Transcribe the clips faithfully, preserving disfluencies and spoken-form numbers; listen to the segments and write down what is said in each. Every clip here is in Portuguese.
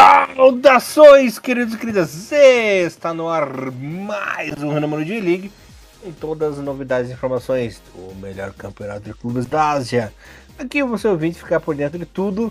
Saudações, queridos e queridas! Está no ar mais um Renamoro J-League com todas as novidades e informações do melhor campeonato de clubes da Ásia. Aqui você ouvinte ficar por dentro de tudo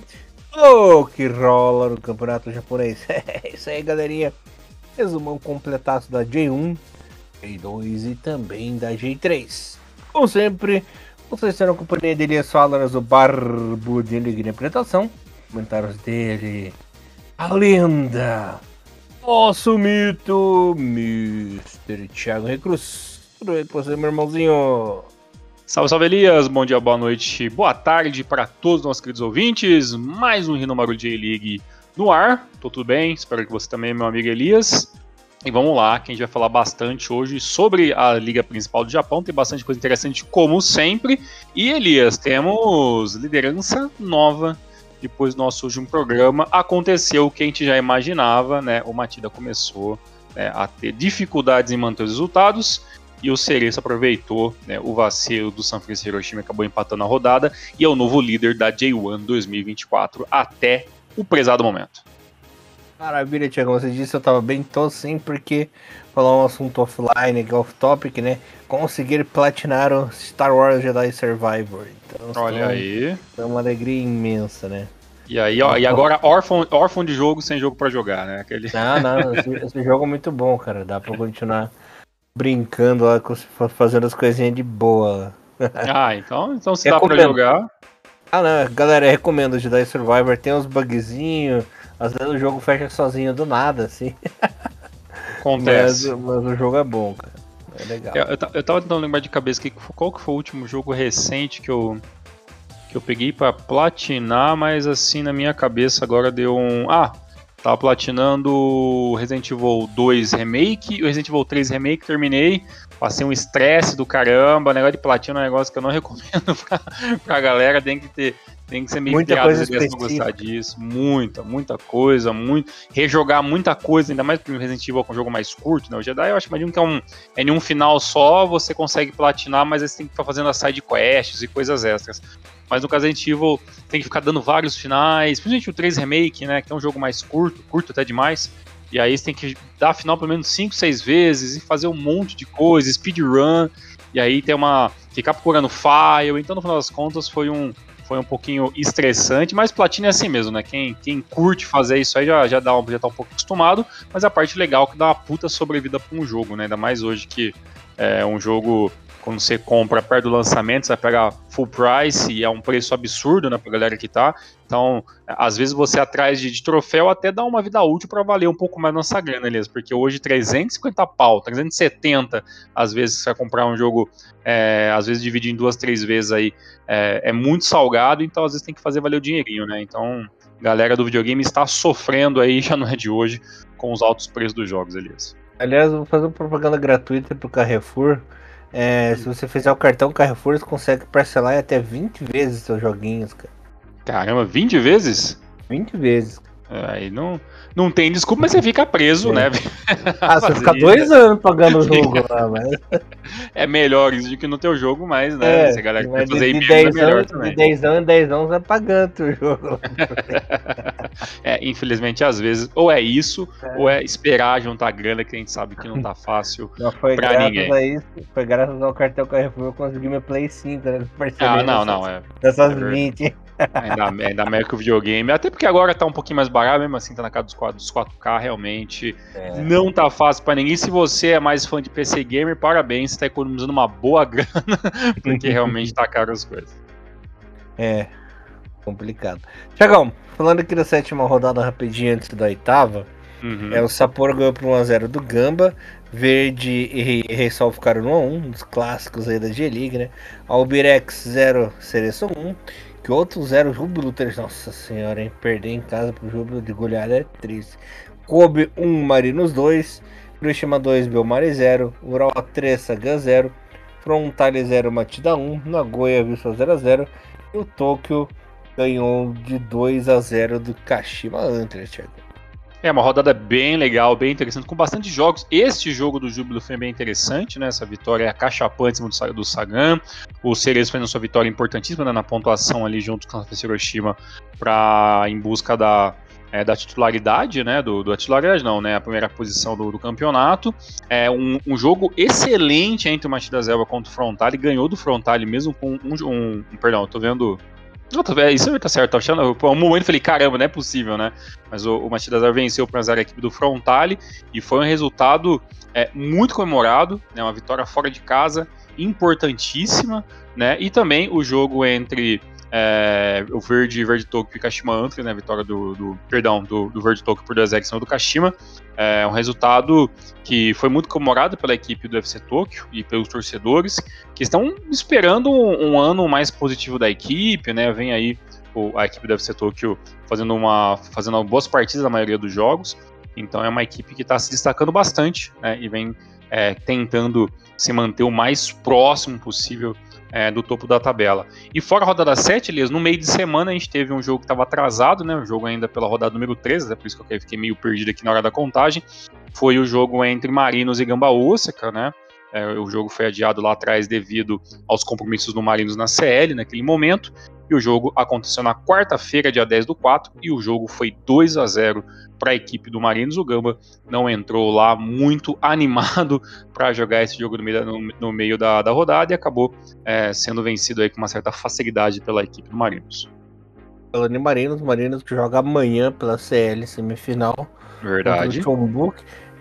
o que rola no campeonato japonês. É isso aí, galerinha. Resumão completaço da J um, J dois e também da J três. Como sempre, vocês terão a companhia de Elias Falaras, o Barbudinho de interpretação. Comentários dele, a lenda, nosso mito, mister Thiago Recruz. Tudo bem com você, meu irmãozinho? Salve, salve, Elias. Bom dia, boa noite, boa tarde para todos os nossos queridos ouvintes. Mais um Renamoro J-League no ar. Tô tudo bem, espero que você também, meu amigo Elias. E vamos lá, que a gente vai falar bastante hoje sobre a Liga Principal do Japão. Tem bastante coisa interessante, como sempre. E, Elias, temos liderança nova. Depois do nosso último programa, aconteceu o que a gente já imaginava, né? O Matida começou, né, a ter dificuldades em manter os resultados e o Cereço aproveitou, né, o vacilo do Sanfrecce Hiroshima, acabou empatando a rodada e é o novo líder da J um dois mil e vinte e quatro até o prezado momento. Maravilha, Thiago, você disse, eu tava bem tô sim, porque falar um assunto offline, off-topic, né? Conseguir platinar o Star Wars Jedi Survivor. Então, olha então, aí. É uma alegria imensa, né? E aí, ó, e agora órfão, órfão de jogo sem jogo pra jogar, né? Aquele... Não, não, esse, esse jogo é muito bom, cara. Dá pra continuar brincando lá, fazendo as coisinhas de boa. Ah, então, então se dá pra jogar. Ah, não, galera, eu recomendo o Jedi Survivor. Tem uns bugzinhos, às vezes o jogo fecha sozinho do nada, assim. Acontece. Mas, mas o jogo é bom, cara. É legal. Eu, eu, eu tava tentando lembrar de cabeça que, qual que foi o último jogo recente que eu, que eu peguei pra platinar, mas assim na minha cabeça agora deu um... Ah, tava platinando o Resident Evil dois Remake e o Resident Evil três Remake, terminei, passei um estresse do caramba, negócio de platina é um negócio que eu não recomendo pra, pra galera, tem que ter... Tem que ser meio muita criado coisa pra gostar disso. Muita, muita coisa, muito. Rejogar muita coisa, ainda mais porque o Resident Evil é um jogo mais curto, né? O Jedi eu acho imagino que é um. É em um final só, você consegue platinar, mas aí você tem que ficar fazendo as side quests e coisas extras. Mas no caso Resident Evil tem que ficar dando vários finais, principalmente o três Remake, né? Que é um jogo mais curto, curto até demais. E aí você tem que dar final pelo menos cinco, seis vezes e fazer um monte de coisa, speedrun. E aí tem uma. Ficar procurando file. Então, no final das contas, foi um. Foi um pouquinho estressante, mas platina é assim mesmo, né? Quem, quem curte fazer isso aí já, já, dá um, já tá um pouco acostumado, mas a parte legal é que dá uma puta sobrevida pra um jogo, né? Ainda mais hoje que é um jogo, quando você compra perto do lançamento, você vai pegar full price e é um preço absurdo, né, pra galera que tá. Então, às vezes você atrás de, de troféu até dá uma vida útil pra valer um pouco mais nossa grana, beleza? Porque hoje trezentos e cinquenta pau, trezentos e setenta, às vezes você vai comprar um jogo, é, às vezes dividir em duas, três vezes aí, é, é muito salgado, então às vezes tem que fazer valer o dinheirinho, né? Então, galera do videogame está sofrendo aí, já não é de hoje, com os altos preços dos jogos, Elias. Aliás, eu vou fazer uma propaganda gratuita pro Carrefour. É, se você fizer o cartão Carrefour, você consegue parcelar em até vinte vezes seus joguinhos, cara. Caramba, vinte vezes? vinte vezes. Aí não, não tem desculpa, mas você fica preso, é. né? Ah, você fica dois anos pagando o jogo lá, mas... É melhor isso do que no teu jogo, mas, né? É, se a galera mas fazer de, de dez é melhor anos, também. De dez anos em dez anos vai pagando o jogo. É, infelizmente, às vezes, ou é isso, é. ou é esperar juntar grana, que a gente sabe que não tá fácil não, foi pra graças ninguém. A isso, foi graças ao cartão Carrefour que eu consegui meu Play cinco, né? Ah, não, não, é. Dessas é vinte. Ainda, ainda melhor que o videogame, até porque agora tá um pouquinho mais barato, mesmo assim tá na casa dos quatro, dos quatro K, realmente é. Não tá fácil pra ninguém. Se você é mais fã de P C Gamer, parabéns, você tá economizando uma boa grana, porque realmente tá caro as coisas. É, complicado. Thiagão, falando aqui da sétima rodada rapidinho antes da oitava, uhum. é, o Sapporo ganhou por um a zero do Gamba, Verde e Reysol ficaram no a um, um dos clássicos aí da J-League, né? Albirex zero, Cereço um, que outro zero, Júbilo três. Nossa senhora, hein? Perder em casa pro Júbilo de goleada é triste. Kobe um, Marinos dois, Hiroshima dois, Belmare zero, Ural três, Sagan zero, Frontale zero, Matida um, Nagoya Vissel zero a zero e o Tóquio ganhou de dois a zero do Kashima Antlers, Thiago. É uma rodada bem legal, bem interessante, com bastante jogos. Este jogo do Júbilo foi bem interessante, né? Essa vitória é acachapante em cima do Sagan. O Cereço fazendo sua vitória importantíssima, né, na pontuação ali junto com a Hiroshima pra, em busca da, é, da titularidade, né? Do, do titularidade não, né? A primeira posição do, do campeonato. É um, um jogo excelente entre o Matias Elba contra o Frontale, ganhou do Frontale mesmo com um, um, um perdão, eu tô vendo. Não, tô, é, isso tá certo, tô achando. Por um momento eu falei, caramba, não é possível, né? Mas o, o Matias Elba venceu para a equipe do Frontale e foi um resultado é, muito comemorado, né? Uma vitória fora de casa, importantíssima, né? E também o jogo entre é, o Verde, Verde Tokyo e Kashima Antlers, né? A vitória do, do perdão, do, do Verde Tokyo por dois a zero do Kashima. É um resultado que foi muito comemorado pela equipe do U F C Tokyo e pelos torcedores, que estão esperando um, um ano mais positivo da equipe, né? Vem aí o, a equipe do U F C Tokyo fazendo, uma, fazendo boas partidas na maioria dos jogos. Então é uma equipe que está se destacando bastante, né? E vem é, tentando se manter o mais próximo possível é, do topo da tabela. E fora a rodada sete, Elias, no meio de semana a gente teve um jogo que estava atrasado, né? Um jogo ainda pela rodada número treze, é por isso que eu fiquei meio perdido aqui na hora da contagem. Foi o jogo entre Marinos e Gamba Osaka, né? É, o jogo foi adiado lá atrás devido aos compromissos do Marinos na C L naquele momento. E o jogo aconteceu na quarta-feira, dia dez do quatro, e o jogo foi dois a zero para a equipe do Marinos. O Gamba não entrou lá muito animado para jogar esse jogo no meio, da, no, no meio da, da rodada e acabou é, sendo vencido aí com uma certa facilidade pela equipe do Marinos. Falando em Marinos, Marinos que joga amanhã pela C L semifinal. Verdade. Contra o Chonbuk.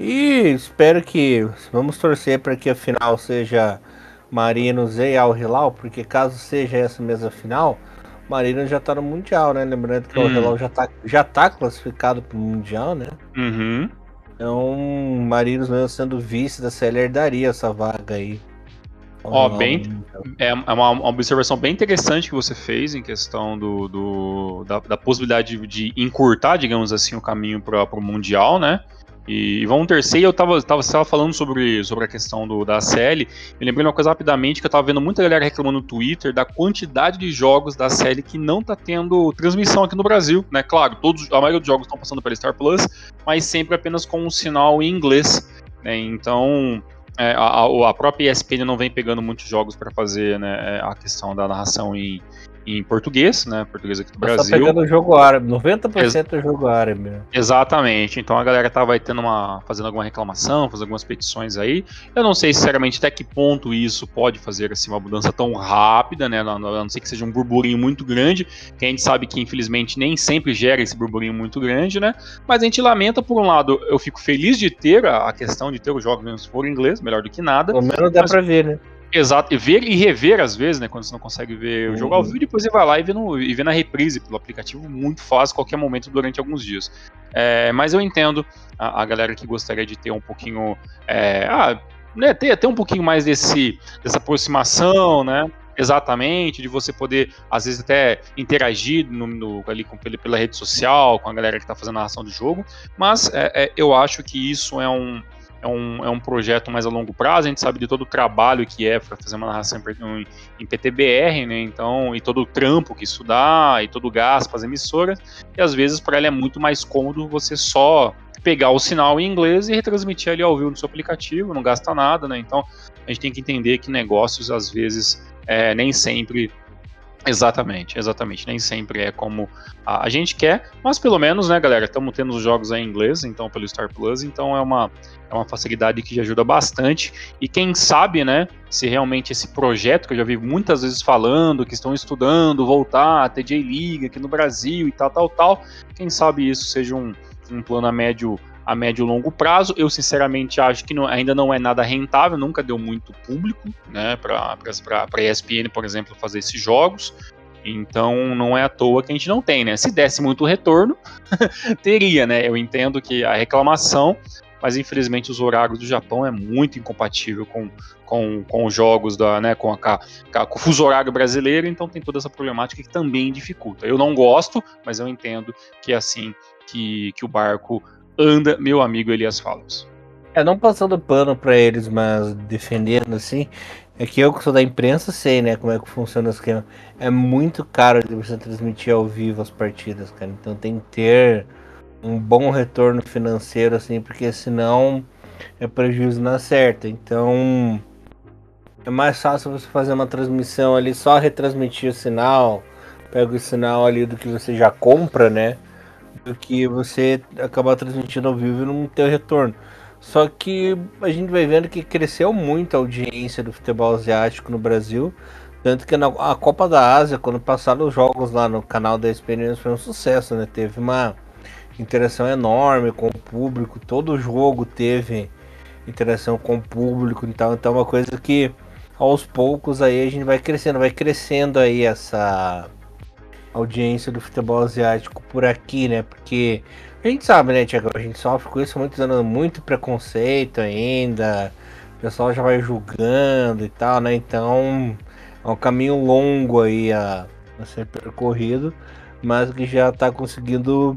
E espero que, vamos torcer para que a final seja Marinos e Al Hilal, porque caso seja essa mesma final, Marinos já tá no Mundial, né? Lembrando que hum. o Al Hilal já tá, já tá classificado pro Mundial, né? Uhum. Então, Marinos mesmo sendo vice da C L herdaria essa vaga aí. Ó, bem, é uma, uma observação bem interessante que você fez em questão do, do da, da possibilidade de, de encurtar, digamos assim, o caminho para o Mundial, né? E vamos terceiro, eu tava, tava, tava falando sobre, sobre a questão do, da C L, me lembrei uma coisa rapidamente, que eu tava vendo muita galera reclamando no Twitter da quantidade de jogos da C L que não tá tendo transmissão aqui no Brasil, né? Claro, todos, a maioria dos jogos estão passando pela Star Plus, mas sempre apenas com um sinal em inglês, né? Então, é, a, a própria E S P N não vem pegando muitos jogos para fazer, né, a questão da narração em em português, né, português aqui do Brasil. Só pegando o jogo árabe, noventa por cento Ex- é jogo árabe. Exatamente, então a galera tava tendo uma, fazendo alguma reclamação, fazendo algumas petições aí. Eu não sei sinceramente até que ponto isso pode fazer assim, uma mudança tão rápida, né, a não ser que seja um burburinho muito grande, que a gente sabe que infelizmente nem sempre gera esse burburinho muito grande, né, mas a gente lamenta, por um lado, eu fico feliz de ter a, a questão de ter os jogos mesmo se for em inglês, melhor do que nada. Pelo menos dá mas... pra ver, né. Exato, e ver e rever às vezes, né, quando você não consegue ver uhum. o jogo ao vivo, depois você vai lá e vê, no, e vê na reprise pelo aplicativo, muito fácil, qualquer momento durante alguns dias. É, mas eu entendo a, a galera que gostaria de ter um pouquinho, é, ah, né, ter, ter um pouquinho mais desse, dessa aproximação, né, exatamente, de você poder, às vezes, até interagir no, no, ali com, pela rede social, com a galera que está fazendo a narração do jogo, mas é, é, eu acho que isso é um É um, é um projeto mais a longo prazo, a gente sabe de todo o trabalho que é para fazer uma narração em, em P T B R, né, então, e todo o trampo que isso dá, e todo o gasto para as emissoras, e às vezes para ela é muito mais cômodo você só pegar o sinal em inglês e retransmitir ali ao vivo no seu aplicativo, não gasta nada, né, então a gente tem que entender que negócios às vezes é, nem sempre... Exatamente, exatamente. Nem sempre é como a, a gente quer, mas pelo menos, né, galera, estamos tendo os jogos aí em inglês, então, pelo Star Plus, então é uma, é uma facilidade que já ajuda bastante. E quem sabe, né, se realmente esse projeto, que eu já vi muitas vezes falando, que estão estudando, voltar a T J League aqui no Brasil e tal, tal, tal, quem sabe isso seja um, um plano a médio a médio e longo prazo. Eu sinceramente acho que não, ainda não é nada rentável, nunca deu muito público, né, para a E S P N, por exemplo, fazer esses jogos, então não é à toa que a gente não tem, né, se desse muito retorno, teria, né, eu entendo que a reclamação, mas infelizmente os horários do Japão é muito incompatível com, com, com os jogos, da, né, com, a, com o fuso horário brasileiro, então tem toda essa problemática que também dificulta. Eu não gosto, mas eu entendo que é assim que, que o barco anda, meu amigo Elias Falos. É, não passando pano pra eles, mas defendendo assim, é que eu que sou da imprensa sei, né, como é que funciona o esquema. É muito caro de você transmitir ao vivo as partidas, cara, então tem que ter um bom retorno financeiro, assim, porque senão é prejuízo na certa. Então é mais fácil você fazer uma transmissão ali, só retransmitir o sinal, pega o sinal ali do que você já compra, né, do que você acabar transmitindo ao vivo e não ter o retorno. Só que a gente vai vendo que cresceu muito a audiência do futebol asiático no Brasil. Tanto que na a Copa da Ásia, quando passaram os jogos lá no canal da E S P N, foi um sucesso, né? Teve uma interação enorme com o público. Todo jogo teve interação com o público. Então, então é uma coisa que aos poucos aí a gente vai crescendo. Vai crescendo aí essa audiência do futebol asiático por aqui, né? Porque a gente sabe, né, Tiago? A gente sofre com isso há muitos anos, muito preconceito ainda. O pessoal já vai julgando e tal, né? Então é um caminho longo aí a, a ser percorrido, mas que já está conseguindo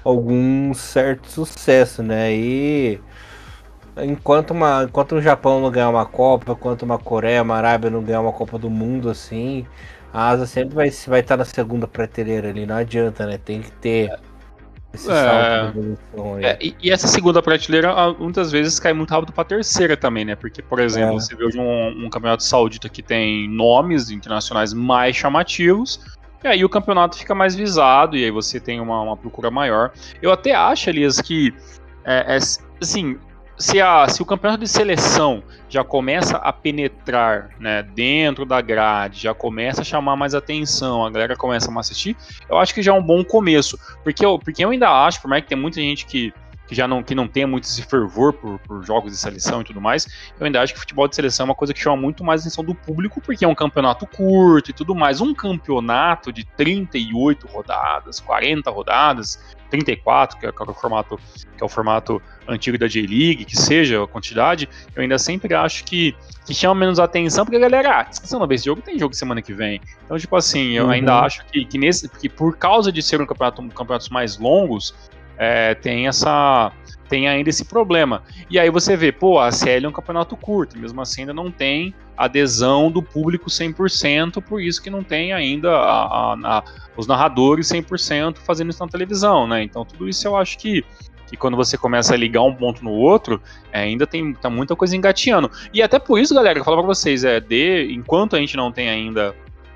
algum certo sucesso, né? E enquanto, uma, enquanto o Japão não ganhar uma Copa, enquanto uma Coreia, uma Arábia não ganhar uma Copa do Mundo, assim, a Ásia sempre vai, vai estar na segunda prateleira ali, não adianta, né? Tem que ter esse É, salto de evolução aí. É, e, e essa segunda prateleira ah, muitas vezes cai muito rápido pra terceira também, né? Porque, por exemplo, É. você vê hoje um, um campeonato saudita que tem nomes internacionais mais chamativos, e aí o campeonato fica mais visado, e aí você tem uma, uma procura maior. Eu até acho, Elias, que é, é, assim, se, a, se o campeonato de seleção já começa a penetrar, né, dentro da grade, já começa a chamar mais atenção, a galera começa a assistir, eu acho que já é um bom começo. Porque eu, porque eu ainda acho, por mais que tem muita gente que, que já não, que não tenha muito esse fervor por, por jogos de seleção e tudo mais, eu ainda acho que futebol de seleção é uma coisa que chama muito mais a atenção do público, porque é um campeonato curto e tudo mais. Um campeonato de trinta e oito rodadas, quarenta rodadas, trinta e quatro, que é, que é o formato, que é o formato antigo da J-League, que seja a quantidade, eu ainda sempre acho que, que chama menos atenção, porque a galera, ah, você não vê esse jogo, tem jogo semana que vem. Então, tipo assim, eu Uhum. ainda acho que, que, nesse, que por causa de ser um campeonato, um campeonatos mais longos, é, tem essa... tem ainda esse problema. E aí você vê, pô, a C L é um campeonato curto, mesmo assim ainda não tem adesão do público cem por cento, por isso que não tem ainda a, a, a, os narradores cem por cento fazendo isso na televisão, né? Então tudo isso eu acho que, que quando você começa a ligar um ponto no outro, é, ainda tem tá muita coisa engateando. E até por isso, galera, eu falo pra vocês, é, de, enquanto a gente não tem ainda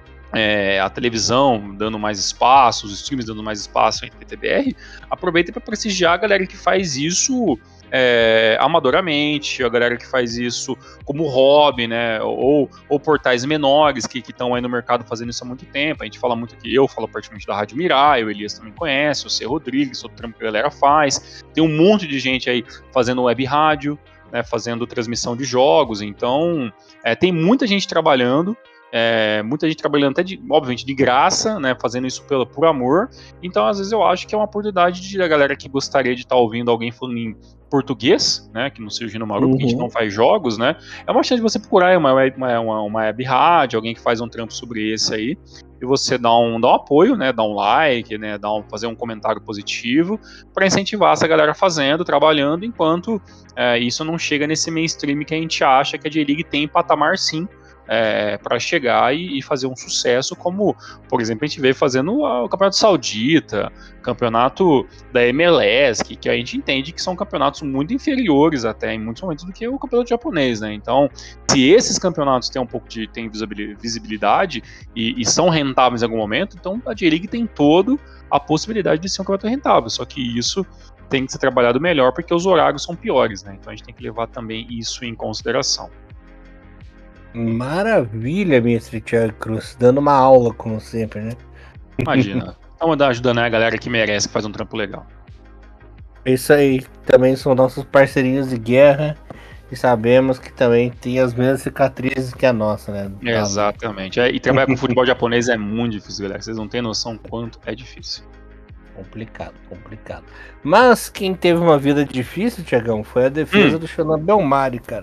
É, a televisão dando mais espaço, os streams dando mais espaço em P T B R, aproveita para prestigiar a galera que faz isso é, amadoramente, a galera que faz isso como hobby, né, ou, ou portais menores que estão aí no mercado fazendo isso há muito tempo. A gente fala muito aqui, eu falo particularmente da Rádio Mirai, o Elias também conhece, o C. Rodrigues, outro trampo que a galera faz, tem um monte de gente aí fazendo web rádio, né, fazendo transmissão de jogos, então é, tem muita gente trabalhando. É, muita gente trabalhando até, de, obviamente, de graça, né, fazendo isso pelo, por amor. Então, às vezes, eu acho que é uma oportunidade de a galera que gostaria de estar tá ouvindo alguém falando em português, né, que não seja o Gino Maru, uhum. porque a gente não faz jogos, né, é uma chance de você procurar uma, uma, uma, uma web rádio, alguém que faz um trampo sobre esse aí, e você dá um, dá um apoio, né, dá um like, né, dá um, fazer um comentário positivo, para incentivar essa galera fazendo, trabalhando, enquanto é, isso não chega nesse mainstream que a gente acha que a J-League tem patamar, sim, É, para chegar e, e fazer um sucesso, como, por exemplo, a gente veio fazendo o Campeonato Saudita, Campeonato da M L S, que, que a gente entende que são campeonatos muito inferiores até em muitos momentos do que o campeonato japonês, né? Então, se esses campeonatos têm um pouco de têm visibilidade e, e são rentáveis em algum momento, então a J-League tem todo a possibilidade de ser um campeonato rentável, só que isso tem que ser trabalhado melhor porque os horários são piores, né? Então a gente tem que levar também isso em consideração. Maravilha, mestre Thiago Cruz, dando uma aula, como sempre, né? Imagina. Estamos ajudando a galera que merece, que faz um trampo legal. Isso aí, também são nossos parceirinhos de guerra e sabemos que também tem as mesmas cicatrizes que a nossa, né? Exatamente. É, e trabalhar com futebol japonês é muito difícil, galera. Vocês não têm noção quanto é difícil. Complicado, complicado. Mas quem teve uma vida difícil, Tiagão, foi a defesa hum. do Shonan Belmari, cara.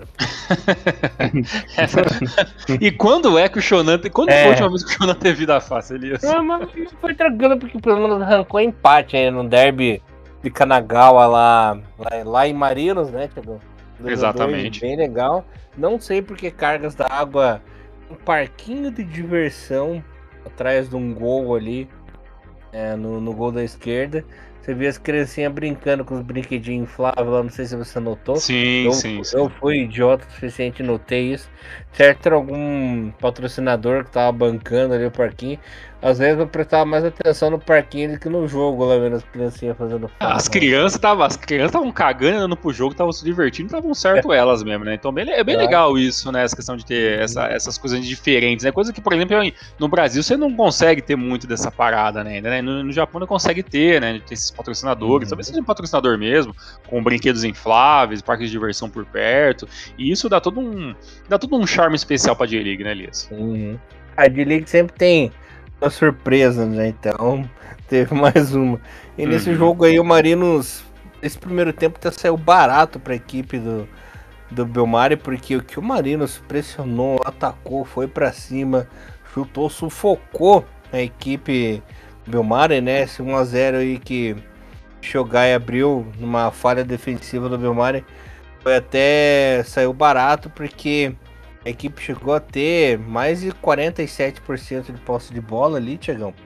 E quando é que o Shonan... Quando é. foi a última vez que o Shonan teve vida fácil, Elias? Não, mas foi tranquilo, porque pelo menos arrancou empate aí no derby de Kanagawa lá, lá, lá em Marinos, né, Tiagão? Exatamente. Bem legal. Não sei porque Cargas da Água, um parquinho de diversão atrás de um gol ali. É, no, no gol da esquerda, você vê as criancinhas brincando com os brinquedinhos infláveis lá, não sei se você notou. Sim, eu, sim, sim. Eu fui idiota o suficiente e notei isso. Certo, era algum patrocinador que tava bancando ali o parquinho. Às vezes eu prestava mais atenção no parquinho do que no jogo, lá vendo as criancinhas fazendo farra. As crianças estavam as crianças estavam cagando, andando pro jogo, estavam se divertindo, estavam certo é. elas mesmo, né? Então bem, é bem legal isso, né? Essa questão de ter essa, essas coisas diferentes, né? Coisa que, por exemplo, no Brasil você não consegue ter muito dessa parada, né? No, no Japão não consegue ter, né? Ter esses patrocinadores, uhum. talvez seja um patrocinador mesmo, com brinquedos infláveis, parques de diversão por perto. E isso dá todo um, dá todo um charme especial pra J-League, né, Elias? Uhum. A J-League sempre tem uma surpresa, né? Então teve mais uma. E nesse uhum. jogo aí o Marinos, esse primeiro tempo até saiu barato para a equipe do, do Belmari, porque o que o Marinos pressionou, atacou, foi para cima, chutou, sufocou a equipe do Belmari, né? Esse um a zero aí que Shogai abriu numa falha defensiva do Belmari, foi até saiu barato, porque a equipe chegou a ter mais de quarenta e sete por cento de posse de bola ali, Thiagão.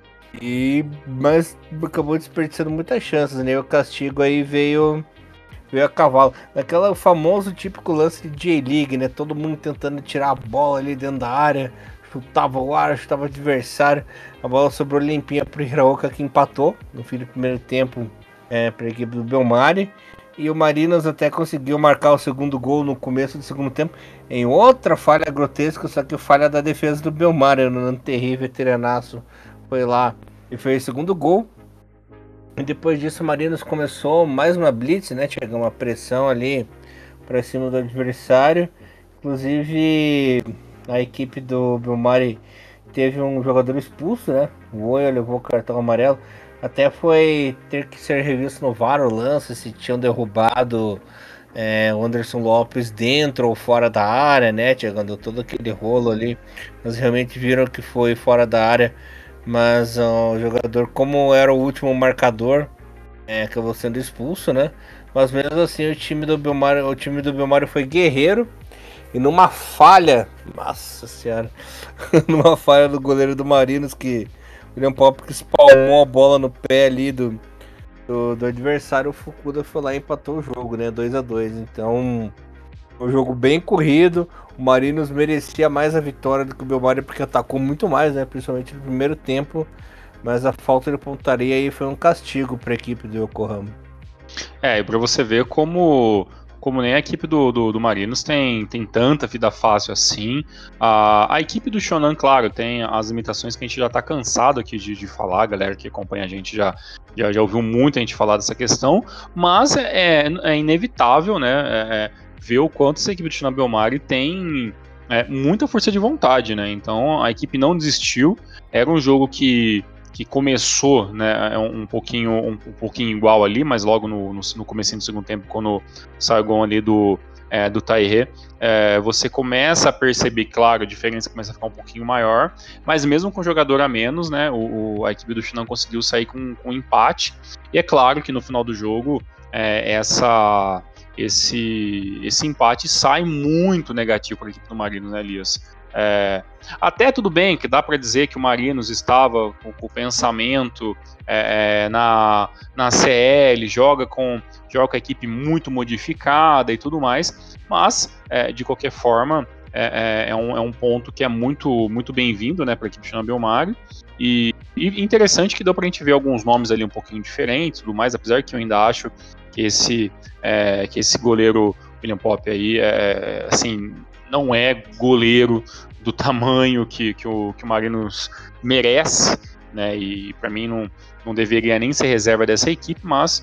E, mas acabou desperdiçando muitas chances, né? O castigo aí veio, veio a cavalo. Naquela famoso típico lance de J-League, né? Todo mundo tentando tirar a bola ali dentro da área. Chutava o ar, chutava o adversário. A bola sobrou limpinha pro Hiraoka, que empatou no fim do primeiro tempo é, para a equipe do Belmari. E o Marinos até conseguiu marcar o segundo gol no começo do segundo tempo, em outra falha grotesca, só que falha da defesa do Belmari. O Nanterri veteranaço foi lá e fez o segundo gol. E depois disso o Marinos começou mais uma blitz, né? Chegou uma pressão ali para cima do adversário. Inclusive a equipe do Belmari teve um jogador expulso, né? O Oya levou o cartão amarelo. Até foi ter que ser revisto no V A R o lance, se tinham derrubado é, o Anderson Lopes dentro ou fora da área, né? Chegando todo aquele rolo ali. Mas realmente viram que foi fora da área. Mas ó, o jogador, como era o último marcador, é, acabou sendo expulso, né? Mas mesmo assim o time do Belmari, o time do Belmari foi guerreiro. E numa falha, nossa senhora, numa falha do goleiro do Marinos, que William Pop que espalmou a bola no pé ali do, do, do adversário, o Fukuda foi lá e empatou o jogo, né? dois a dois. Então, um jogo bem corrido. O Marinos merecia mais a vitória do que o Belmari, porque atacou muito mais, né? Principalmente no primeiro tempo. Mas a falta de pontaria aí foi um castigo para a equipe do Yokohama. É, e para você ver como, como nem a equipe do, do, do Marinos tem, tem tanta vida fácil assim. A, a equipe do Shonan, claro, tem as limitações que a gente já tá cansado aqui de, de falar, a galera que acompanha a gente já, já, já ouviu muito a gente falar dessa questão, mas é, é inevitável, né, é, ver o quanto essa equipe do Shonan Belmari tem é, muita força de vontade, né, então a equipe não desistiu, era um jogo que que começou, né, um pouquinho, um, um pouquinho igual ali, mas logo no, no, no comecinho do segundo tempo, quando saiu o gol ali do, é, do Taihê, é, você começa a perceber, claro, a diferença começa a ficar um pouquinho maior, mas mesmo com jogador a menos, né, o, o, a equipe do Shinhan conseguiu sair com, com um empate, e é claro que no final do jogo, é, essa, esse, esse empate sai muito negativo para a equipe do Marinos, né, Elias? É, até tudo bem que dá para dizer que o Marinos estava com, com o pensamento é, na, na C L, joga com, joga com a equipe muito modificada e tudo mais, mas é, de qualquer forma é, é, um, é um ponto que é muito, muito bem-vindo, né, para a equipe de Shonan Belmari. E, e interessante que deu para a gente ver alguns nomes ali um pouquinho diferentes, tudo mais, apesar que eu ainda acho que esse, é, que esse goleiro William Pop aí é, assim, não é goleiro do tamanho que, que, o, que o Marinos merece, né, e para mim não, não deveria nem ser reserva dessa equipe, mas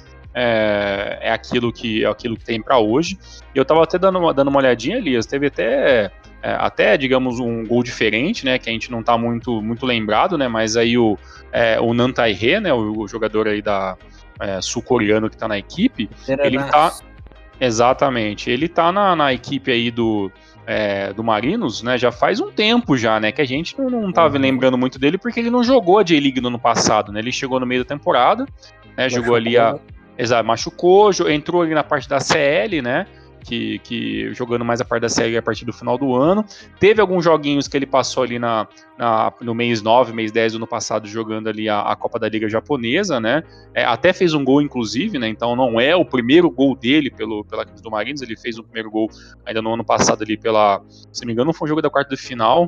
é, é, aquilo, que, é aquilo que tem para hoje. E eu estava até dando uma, dando uma olhadinha, Elias, teve até, é, até, digamos, um gol diferente, né, que a gente não está muito, muito lembrado, né, mas aí o, é, o Nan Taihê, né, o, o jogador aí da, é, sul-coreano que está na equipe, ele está... Exatamente, ele tá na, na equipe aí do, é, do Marinos, né, já faz um tempo já, né, que a gente não, não tava uhum. lembrando muito dele, porque ele não jogou a J-League no ano passado, né, ele chegou no meio da temporada, né, jogou ali a... Exato, machucou, entrou ali na parte da C L, né, que, que jogando mais a parte da série a partir do final do ano. Teve alguns joguinhos que ele passou ali na, na, no mês nove, mês dez do ano passado, jogando ali a, a Copa da Liga Japonesa, né? É, até fez um gol, inclusive, né? Então não é o primeiro gol dele pelo, pela equipe do Marinos, ele fez o primeiro gol ainda no ano passado ali pela, se não me engano, foi um jogo da quarta de final,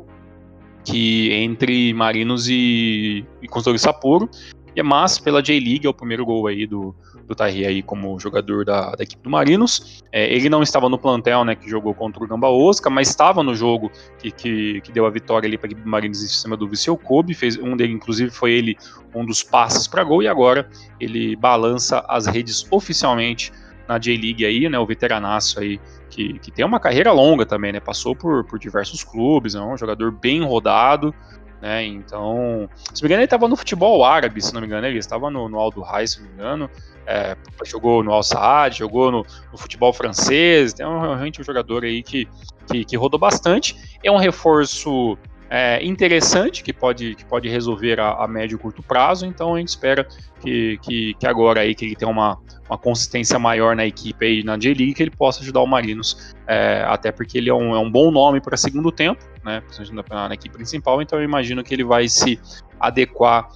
que entre Marinos e, e Consultor Sapporo, mas pela J-League é o primeiro gol aí do, do Tahir aí como jogador da, da equipe do Marinos. É, ele não estava no plantel, né, que jogou contra o Gamba Osaka, mas estava no jogo que, que, que deu a vitória ali para a equipe do Marinos em cima do Viseu Kobe. Fez, um dele, inclusive, foi ele um dos passes para gol, e agora ele balança as redes oficialmente na J-League aí, né, o veteranaço aí, que, que tem uma carreira longa também, né, passou por, por diversos clubes, é um jogador bem rodado, né, então, se não me engano ele estava no futebol árabe, se não me engano, ele estava no, no Al Duhai, se não me engano, é, jogou no Al Saad, jogou no, no futebol francês, tem um, realmente um jogador aí que, que, que rodou bastante, é um reforço é, interessante, que pode, que pode resolver a, a médio e curto prazo, então a gente espera que, que, que agora aí que ele tem uma, uma consistência maior na equipe aí na J-League, que ele possa ajudar o Marinos, é, até porque ele é um, é um bom nome para segundo tempo, né, principalmente na, na equipe principal, então eu imagino que ele vai se adequar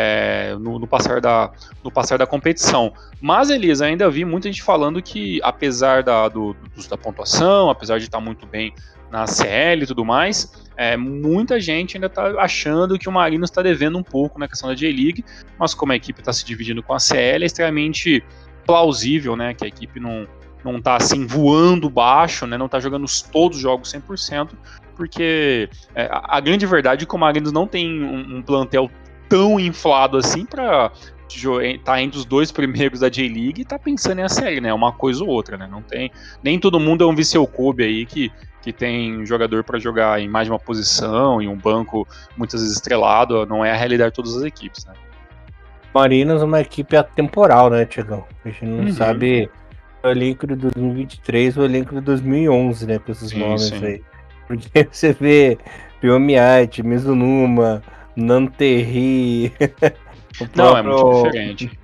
é, no, no, passar da, no passar da competição. Mas, Elisa, ainda vi muita gente falando que, apesar da, do, do, da pontuação, apesar de estar muito bem na C L e tudo mais, é, muita gente ainda está achando que o Marinos está devendo um pouco na questão da J-League, mas como a equipe está se dividindo com a C L, é extremamente plausível, né, que a equipe não não está assim voando baixo, né, não está jogando todos os jogos cem por cento, porque é, a, a grande verdade é que o Marinos não tem um, um plantel tão inflado assim para estar tá entre os dois primeiros da J-League e tá pensando em a série, né, uma coisa ou outra, né, não tem, nem todo mundo é um Viseu Kobe aí que que tem jogador para jogar em mais de uma posição, em um banco muitas vezes estrelado, não é a realidade de todas as equipes, né. Marinos é uma equipe atemporal, né, Tiagão? A gente não Uhum. sabe o elenco de dois mil e vinte e três ou o elenco de dois mil e onze, né, com esses sim, nomes sim. aí. Porque você vê Piomiate, Mizunuma, Nanterri, o próprio... Não, é muito diferente.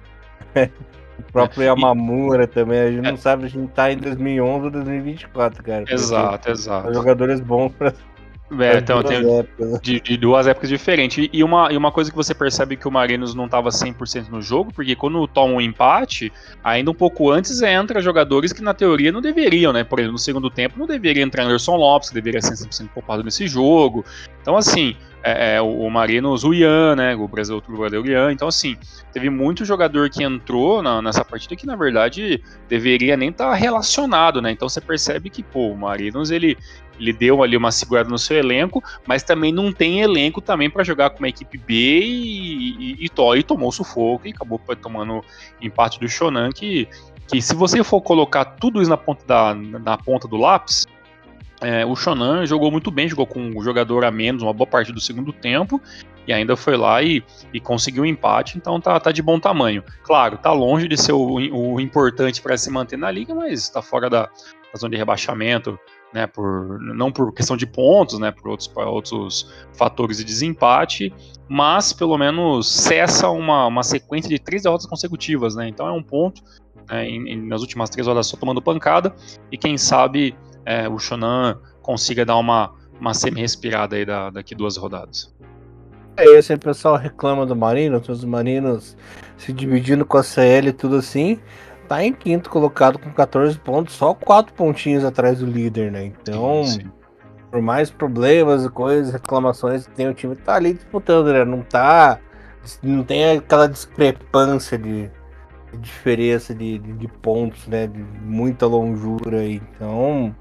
O próprio Yamamura também, a gente é. não sabe, a gente tá em dois mil e onze ou dois mil e vinte e quatro, cara. Exato, exato. São jogadores bons pra... É, então tem de, de duas épocas diferentes. E uma, e uma coisa que você percebe que o Marinos não estava cem por cento no jogo, porque quando toma um empate, ainda um pouco antes entra jogadores que na teoria não deveriam, né? Por exemplo, no segundo tempo não deveria entrar Anderson Lopes, que deveria ser cem por cento poupado nesse jogo. Então, assim, é, é, o Marinos, o Ian, né? O Brasil, outro goleiro Ian. Então, assim, teve muito jogador que entrou na, nessa partida que, na verdade, deveria nem estar tá relacionado, né? Então, você percebe que, pô, o Marinos, ele. Ele deu ali uma segurada no seu elenco, mas também não tem elenco também para jogar com uma equipe B e, e, e, to, e tomou sufoco e acabou tomando empate do Shonan, que, que se você for colocar tudo isso na ponta, da, na ponta do lápis, é, o Shonan jogou muito bem, jogou com um jogador a menos uma boa parte do segundo tempo e ainda foi lá e, e conseguiu um empate, então tá, tá de bom tamanho. Claro, tá longe de ser o, o importante para se manter na liga, mas tá fora da, da zona de rebaixamento, né, por, não por questão de pontos, né, por outros, por outros fatores de desempate, mas pelo menos cessa uma, uma sequência de três derrotas consecutivas, né, então é um ponto, né, em, em, nas últimas três rodadas só tomando pancada, e quem sabe é, o Shonan consiga dar uma, uma semi-respirada aí da, daqui duas rodadas. É isso aí, o pessoal reclama do Marinos, os Marinos se dividindo com a C L e tudo assim, tá em quinto colocado com quatorze pontos, só quatro pontinhos atrás do líder, né? Então, sim, sim. Por mais problemas e coisas, reclamações que tem, o time tá ali disputando, né? Não tá, não tem aquela discrepância de, de diferença de, de, de pontos, né? De muita longura aí. Então,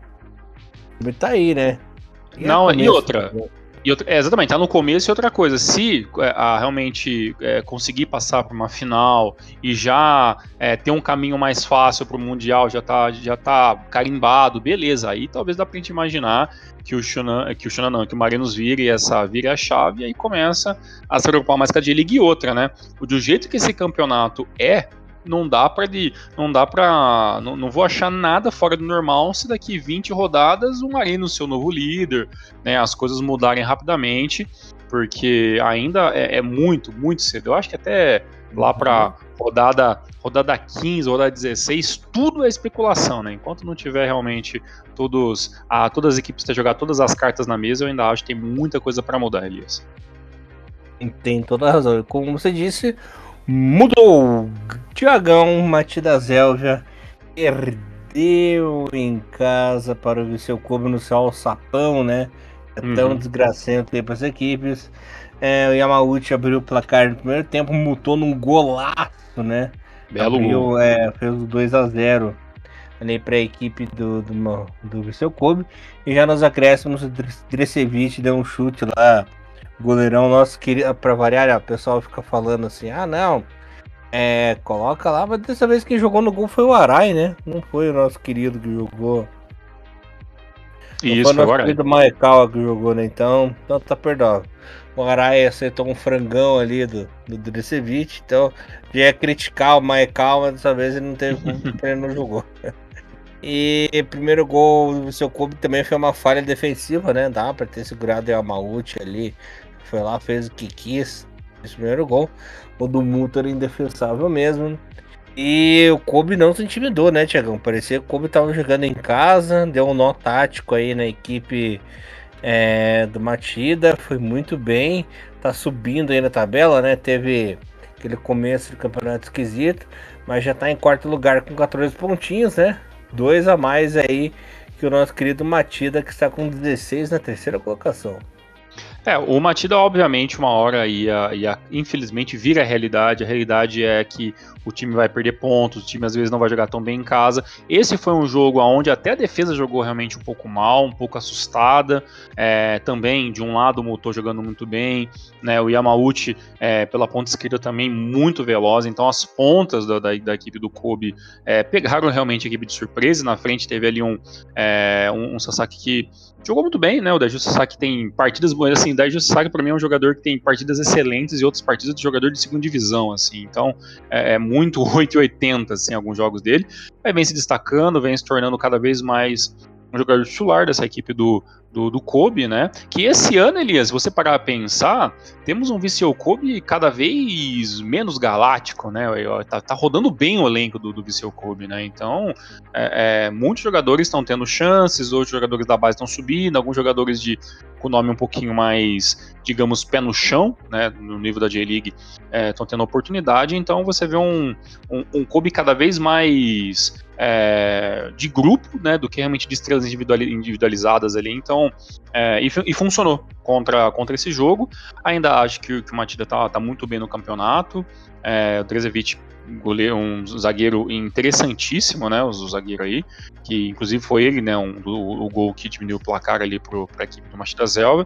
o time tá aí, né? E não, e outra... Né? E outra, é, exatamente, tá no começo. E outra coisa, se é, a, realmente é, conseguir passar para uma final e já é, ter um caminho mais fácil para o Mundial, já tá, já tá carimbado, beleza, aí talvez dá pra gente imaginar que o Shonan, que o Shonan não, que o Marinos vire essa, vire a chave e aí começa a se preocupar mais com a J-League. E outra, né, do jeito que esse campeonato é, não dá pra, não dá pra, não, não vou achar nada fora do normal se daqui vinte rodadas o Marinos ser o novo líder, né, as coisas mudarem rapidamente, porque ainda é, é muito, muito cedo. Eu acho que até lá pra rodada, rodada quinze, rodada dezesseis, tudo é especulação, né? Enquanto não tiver realmente todos, a, todas as equipes ter jogar todas as cartas na mesa, eu ainda acho que tem muita coisa para mudar, Elias. Tem toda a razão. Como você disse, mudou. Tiagão Matias Elja perdeu em casa para o Viseu Kobe no seu alçapão, né? É tão uhum. desgracento aí para as equipes. É, o Yamauchi abriu o placar no primeiro tempo, mutou num golaço, né? Belo abriu, gol. É, fez o dois a zero ali para a equipe do, do, do Viseu Kobe. E já nos acréscimos, o Dresevich deu um chute lá. Goleirão nosso, queria, pra variar, o pessoal fica falando assim, ah não, é, coloca lá, mas dessa vez quem jogou no gol foi o Arai, né? Não foi o nosso querido que jogou. Não Isso, foi o nosso foi querido Maekawa que jogou, né? Então, então tá perdoado. O Arai acertou um frangão ali do, do Dresevich, então já ia criticar o Maekawa, mas dessa vez ele não teve culpa porque ele não jogou. E primeiro gol do seu clube também foi uma falha defensiva, né? Dá pra ter segurado o Yamauchi ali. Foi lá, fez o que quis. Esse primeiro gol. O do Muto era indefensável mesmo. E o Kobe não se intimidou, né, Tiagão? Parecia que o Kobe tava jogando em casa. Deu um nó tático aí na equipe é, do Matida. Foi muito bem. Tá subindo aí na tabela, né? Teve aquele começo do campeonato esquisito. Mas já tá em quarto lugar com quatorze pontinhos, né? Dois a mais aí que o nosso querido Matida, que está com dezesseis na terceira colocação. É, o Matida, obviamente, uma hora ia, ia, infelizmente, vira a realidade. A realidade é que o time vai perder pontos, o time às vezes não vai jogar tão bem em casa. Esse foi um jogo onde até a defesa jogou realmente um pouco mal, um pouco assustada. É, também, de um lado, o Muto jogando muito bem, né, o Yamauchi, é, pela ponta esquerda, também muito veloz. Então, as pontas da, da, da equipe do Kobe é, pegaram realmente a equipe de surpresa. Na frente teve ali um, é, um, um Sasaki que jogou muito bem, né? O Daiju Sasaki tem partidas boas, assim, o Daiju Sasaki pra mim é um jogador que tem partidas excelentes e outras partidas de jogador de segunda divisão, assim, então é, é muito oito e oitenta, assim, alguns jogos dele. Aí vem se destacando, vem se tornando cada vez mais um jogador titular dessa equipe do, do, do Kobe, né? Que esse ano, Elias, se você parar a pensar, temos um Viseu Kobe cada vez menos galáctico, né? Tá, tá rodando bem o elenco do, do Viseu Kobe, né? Então, é, é, muitos jogadores estão tendo chances, outros jogadores da base estão subindo, alguns jogadores de com nome um pouquinho mais, digamos, pé no chão, né? No nível da J-League, estão é, tendo oportunidade. Então, você vê um, um, um Kobe cada vez mais É, de grupo, né, do que realmente de estrelas individualizadas ali, então, é, e, e funcionou contra, contra esse jogo. Ainda acho que, que o Matida tá, tá muito bem no campeonato, é, o Dresevich, goleiro, um zagueiro interessantíssimo, né, o, o zagueiro aí, que inclusive foi ele, né, um, o, o gol que diminuiu o placar ali para a equipe do Matida Zelva,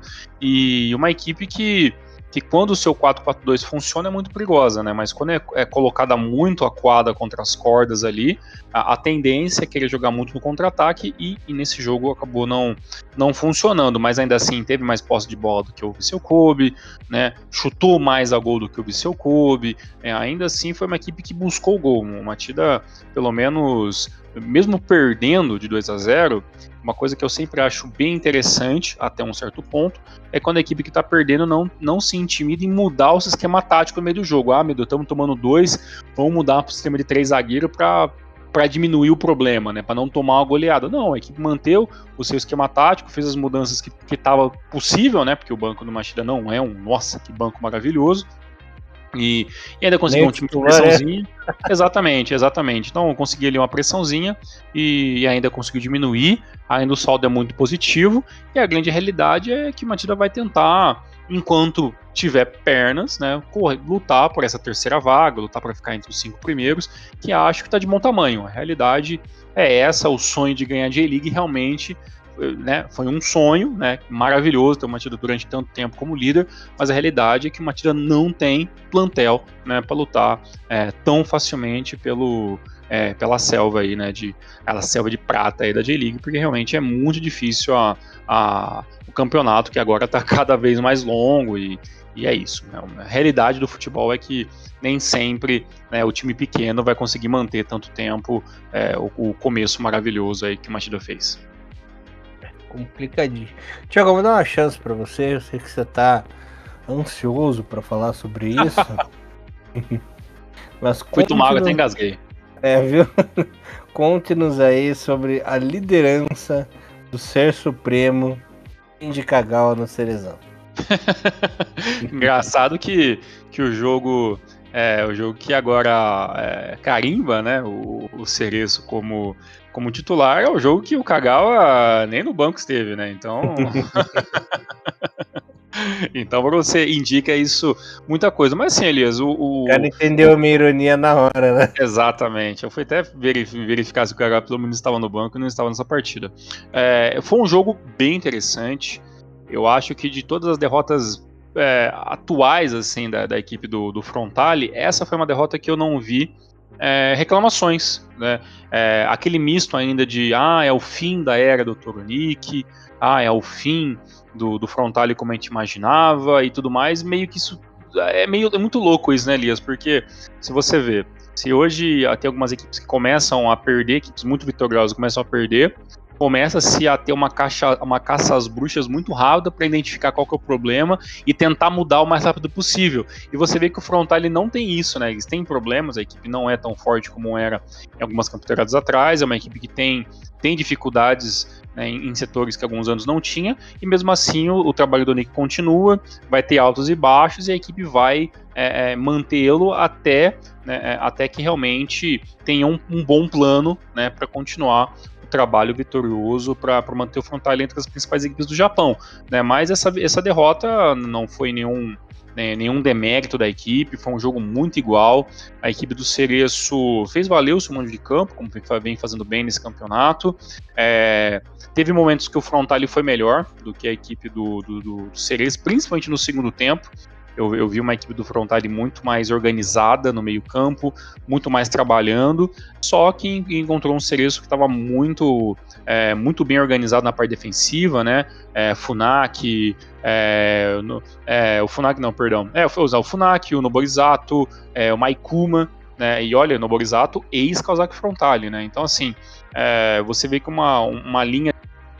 e uma equipe que que quando o seu quatro quatro dois funciona é muito perigosa, né? Mas quando é, é colocada muito aquada contra as cordas ali, a, a tendência é querer jogar muito no contra-ataque e, e nesse jogo acabou não, não funcionando, mas ainda assim teve mais posse de bola do que o Viseu Kobe, né? Chutou mais a gol do que o Viseu Kobe, é, ainda assim foi uma equipe que buscou o gol, uma Matida, pelo menos, mesmo perdendo de dois a zero, uma coisa que eu sempre acho bem interessante, até um certo ponto, é quando a equipe que está perdendo não, não se intimida em mudar o sistema tático no meio do jogo. Ah, meu Deus, estamos tomando dois, vamos mudar para o sistema de três zagueiros para diminuir o problema, né? Para não tomar uma goleada. Não, a equipe manteve o seu esquema tático, fez as mudanças que estava possível, né? Porque o banco do Matida não é um, nossa, que banco maravilhoso. E, e ainda conseguiu um time de pressãozinha. É. Exatamente, exatamente. Então consegui ali uma pressãozinha e, e ainda conseguiu diminuir. Ainda o saldo é muito positivo. E a grande realidade é que o Matida vai tentar, enquanto tiver pernas, né, correr, lutar por essa terceira vaga, lutar para ficar entre os cinco primeiros, que acho que está de bom tamanho. A realidade é essa, o sonho de ganhar a J-League realmente, né, foi um sonho, né, maravilhoso ter o Matida durante tanto tempo como líder, mas a realidade é que o Matida não tem plantel, né, para lutar é, tão facilmente pelo, é, pela selva aí, né, de, aquela selva de prata aí da J-League, porque realmente é muito difícil a, a, o campeonato, que agora está cada vez mais longo e, e é isso, né, a realidade do futebol é que nem sempre, né, o time pequeno vai conseguir manter tanto tempo é, o, o começo maravilhoso aí que o Matida fez. Complicadinho. Tiago, vou dar uma chance pra você. Eu sei que você tá ansioso pra falar sobre isso. Mas Fui tomar água, até conte-nos, engasguei. é, viu? Conte-nos aí sobre a liderança do Ser Supremo de Kagawa no Cerezão. Engraçado que, que o jogo é o jogo que agora é, carimba, né, o, o Cereço como, como titular, é o jogo que o Kagawa nem no banco esteve, né? Então, então para você indica isso muita coisa. Mas assim, Elias, o, O o, cara entendeu a minha ironia na hora, né? exatamente. Eu fui até verificar se o Kagawa pelo menos estava no banco e não estava nessa partida. É, foi um jogo bem interessante. Eu acho que de todas as derrotas é, atuais assim da, da equipe do, do Frontale, essa foi uma derrota que eu não vi é, reclamações, né? É, aquele misto ainda de ah, é o fim da era do Toronic, ah, é o fim do, do Frontale como a gente imaginava e tudo mais, meio que isso é meio é muito louco isso, né, Elias? Porque se você vê, se hoje tem algumas equipes que começam a perder, equipes muito vitoriosas começam a perder, começa-se a ter uma, caixa, uma caça às bruxas muito rápida para identificar qual que é o problema e tentar mudar o mais rápido possível. E você vê que o Frontale não tem isso, né? Eles têm problemas, a equipe não é tão forte como era em algumas campeonatos atrás, é uma equipe que tem, tem dificuldades, né, em, em setores que alguns anos não tinha, e mesmo assim o, o trabalho do Nick continua, vai ter altos e baixos, e a equipe vai é, é, mantê-lo até, né, até que realmente tenha um, um bom plano, né, para continuar trabalho vitorioso para manter o Frontale entre as principais equipes do Japão, né? Mas essa, essa derrota não foi nenhum, né, nenhum demérito da equipe, foi um jogo muito igual. A equipe do Cereço fez valer o seu mando de campo, como vem fazendo bem nesse campeonato. É, teve momentos que o Frontale foi melhor do que a equipe do, do, do Cereço, principalmente no segundo tempo. Eu, eu vi uma equipe do Frontale muito mais organizada no meio campo, muito mais trabalhando, só que encontrou um Cereço que estava muito, é, muito bem organizado na parte defensiva, né? É, Funaki, é, no, é, o Funaki não, perdão, é, foi usar o Funaki, o Noborizato, é, o Maikuma, né? E olha, Noborizato, ex-Kawasaki Frontale, né? Então assim, é, você vê que uma, uma linha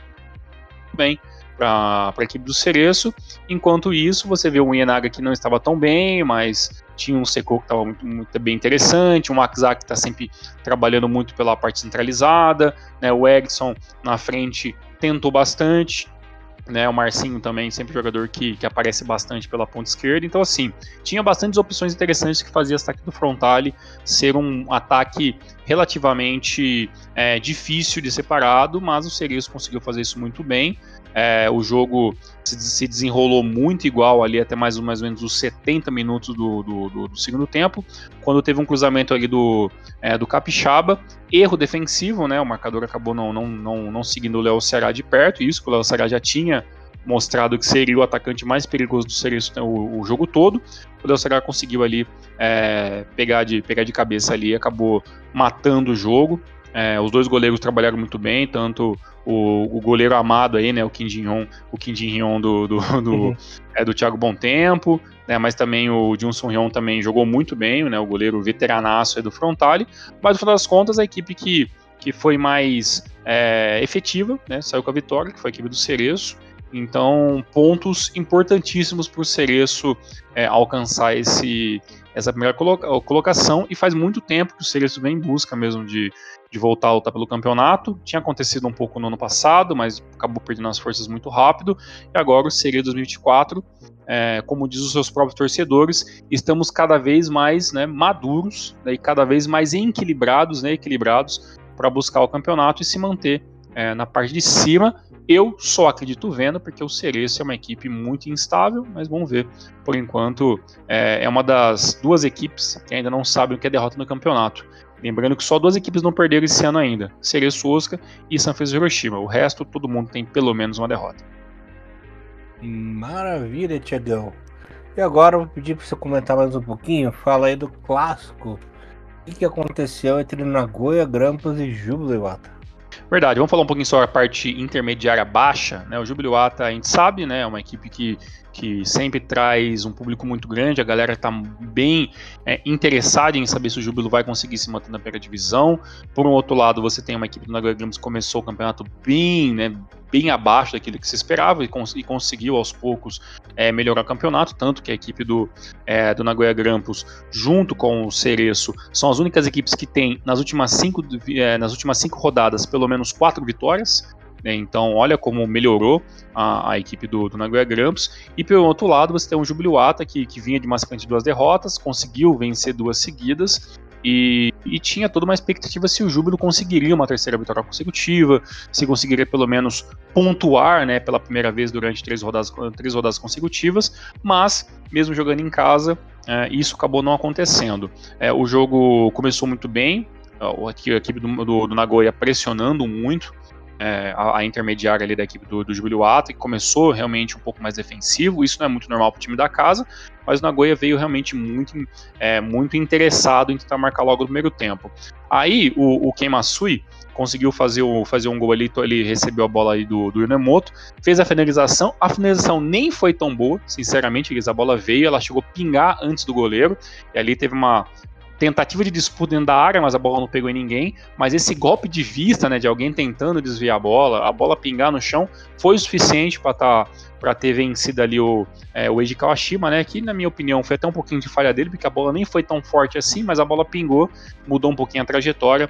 bem para a equipe do Cereço. Enquanto isso, você vê o Ienaga que não estava tão bem, mas tinha um Sekou que estava muito, muito bem interessante, o Maxak que está sempre trabalhando muito pela parte centralizada, né? O Erickson na frente tentou bastante, né? O Marcinho também, sempre jogador que, que aparece bastante pela ponta esquerda. Então, assim, tinha bastantes opções interessantes que fazia esse ataque do Frontale ser um ataque relativamente é, difícil de ser parado, mas o Cereço conseguiu fazer isso muito bem. É, o jogo se, se desenrolou muito igual ali até mais, mais ou menos os setenta minutos do, do, do, do segundo tempo, quando teve um cruzamento ali do, é, do Capixaba, erro defensivo, né? O marcador acabou não, não, não, não seguindo o Léo Ceará de perto, isso que o Léo Ceará já tinha mostrado que seria o atacante mais perigoso do Cereço o, o jogo todo. O Léo Ceará conseguiu ali é, pegar, de, pegar de cabeça ali, acabou matando o jogo. É, os dois goleiros trabalharam muito bem, tanto o, o goleiro amado aí, né, o Kim Jin-hyun, o Kim Jin-hyun do, do, do, uhum. é, do Thiago Bom Tempo, né, mas também o Jun Sung-hyun também jogou muito bem, né, o goleiro veteranaço aí do Frontale, mas no final das contas a equipe que, que foi mais é, efetiva, né, saiu com a vitória, que foi a equipe do Cereço. Então, pontos importantíssimos para o Cereço é, alcançar esse, essa primeira coloca- colocação, e faz muito tempo que o Cereço vem em busca mesmo de, de voltar a lutar pelo campeonato. Tinha acontecido um pouco no ano passado, mas acabou perdendo as forças muito rápido, e agora o Cereço dois mil e vinte e quatro, é, como diz os seus próprios torcedores, estamos cada vez mais, né, maduros, né, e cada vez mais equilibrados, né, equilibrados para buscar o campeonato e se manter é, na parte de cima. Eu só acredito vendo, porque o Cereço é uma equipe muito instável, mas vamos ver. Por enquanto, é, é uma das duas equipes que ainda não sabem o que é derrota no campeonato. Lembrando que só duas equipes não perderam esse ano ainda: Cereço Osaka e Sanfrecce Hiroshima. O resto, todo mundo tem pelo menos uma derrota. Maravilha, Tiagão. E agora eu vou pedir para você comentar mais um pouquinho. Fala aí do clássico. O que aconteceu entre Nagoya Grampus e Júbilo Iwata? Verdade, vamos falar um pouquinho sobre a parte intermediária baixa, né? O Júbilo Iwata, a gente sabe, né? É uma equipe que, que sempre traz um público muito grande, a galera está bem é, interessada em saber se o Júbilo vai conseguir se manter na primeira divisão. Por um outro lado, você tem uma equipe do Nagoya Grampus que começou o campeonato bem, né, bem abaixo daquilo que se esperava e, cons- e conseguiu aos poucos é, melhorar o campeonato, tanto que a equipe do, é, do Nagoya Grampus, junto com o Cereço, são as únicas equipes que têm nas últimas cinco, é, nas últimas cinco rodadas pelo menos quatro vitórias. Então olha como melhorou a, a equipe do, do Nagoya Grampus. E pelo outro lado você tem o Jubiluata que, que vinha de uma sequência de duas derrotas, conseguiu vencer duas seguidas e, e tinha toda uma expectativa se o Júbilo conseguiria uma terceira vitória consecutiva, se conseguiria pelo menos pontuar, né, pela primeira vez durante três rodadas, três rodadas consecutivas, mas mesmo jogando em casa é, isso acabou não acontecendo. É, o jogo começou muito bem, a equipe do, do, do Nagoya pressionando muito É, a, a intermediária ali da equipe do, do Jubiluata, que começou realmente um pouco mais defensivo. Isso não é muito normal para o time da casa, mas o Nagoya veio realmente muito, é, muito interessado em tentar marcar logo no primeiro tempo. Aí o, o Keimasui conseguiu fazer, o, fazer um gol ali, ele recebeu a bola aí do, do Yonemoto, fez a finalização, a finalização nem foi tão boa, sinceramente, a bola veio, ela chegou a pingar antes do goleiro, e ali teve uma tentativa de disputa dentro da área, mas a bola não pegou em ninguém, mas esse golpe de vista, né, de alguém tentando desviar a bola, a bola pingar no chão, foi o suficiente para tá, para ter vencido ali o, é, o Eiji Kawashima, né, que na minha opinião foi até um pouquinho de falha dele, porque a bola nem foi tão forte assim, mas a bola pingou, mudou um pouquinho a trajetória.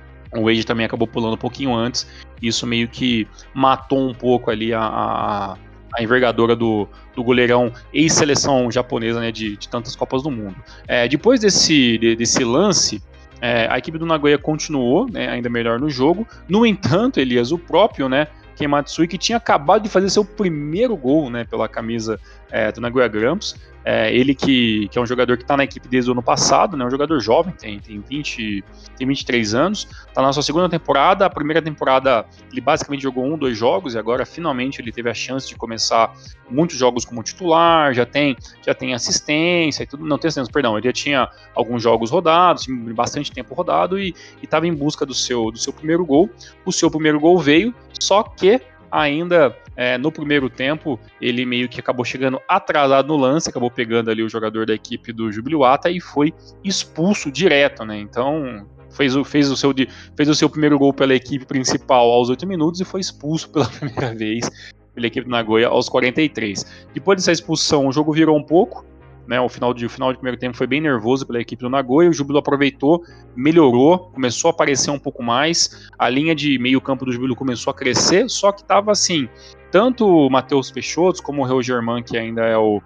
O Eiji também acabou pulando um pouquinho antes, isso meio que matou um pouco ali a, a a envergadura do, do goleirão ex-seleção japonesa, né, de, de tantas Copas do Mundo. É, depois desse, de, desse lance, é, a equipe do Nagoya continuou, né, ainda melhor no jogo. No entanto, Elias, o próprio, né, Keimatsui, que tinha acabado de fazer seu primeiro gol, né, pela camisa é, do Nagoya Grampus, é, ele que, que é um jogador que está na equipe desde o ano passado, né, um jogador jovem, tem, tem, vinte, tem vinte e três anos, está na sua segunda temporada. A primeira temporada ele basicamente jogou um, dois jogos, e agora finalmente ele teve a chance de começar muitos jogos como titular, já tem, já tem assistência e tudo, não tem assistência, perdão, ele já tinha alguns jogos rodados, bastante tempo rodado, e estava em busca do seu, do seu primeiro gol. O seu primeiro gol veio, só que ainda é, no primeiro tempo ele meio que acabou chegando atrasado no lance, acabou pegando ali o jogador da equipe do Jubiluata e foi expulso direto, né? Então fez o, fez, o seu, fez o seu primeiro gol pela equipe principal aos oito minutos e foi expulso pela primeira vez pela equipe do Nagoya aos quarenta e três. Depois dessa expulsão o jogo virou um pouco, né, o final de o final de primeiro tempo foi bem nervoso pela equipe do Nagoya, o Júbilo aproveitou, melhorou, começou a aparecer um pouco mais, a linha de meio campo do Júbilo começou a crescer, só que estava assim, tanto o Matheus Peixoto como o Reo Germán, que ainda é o,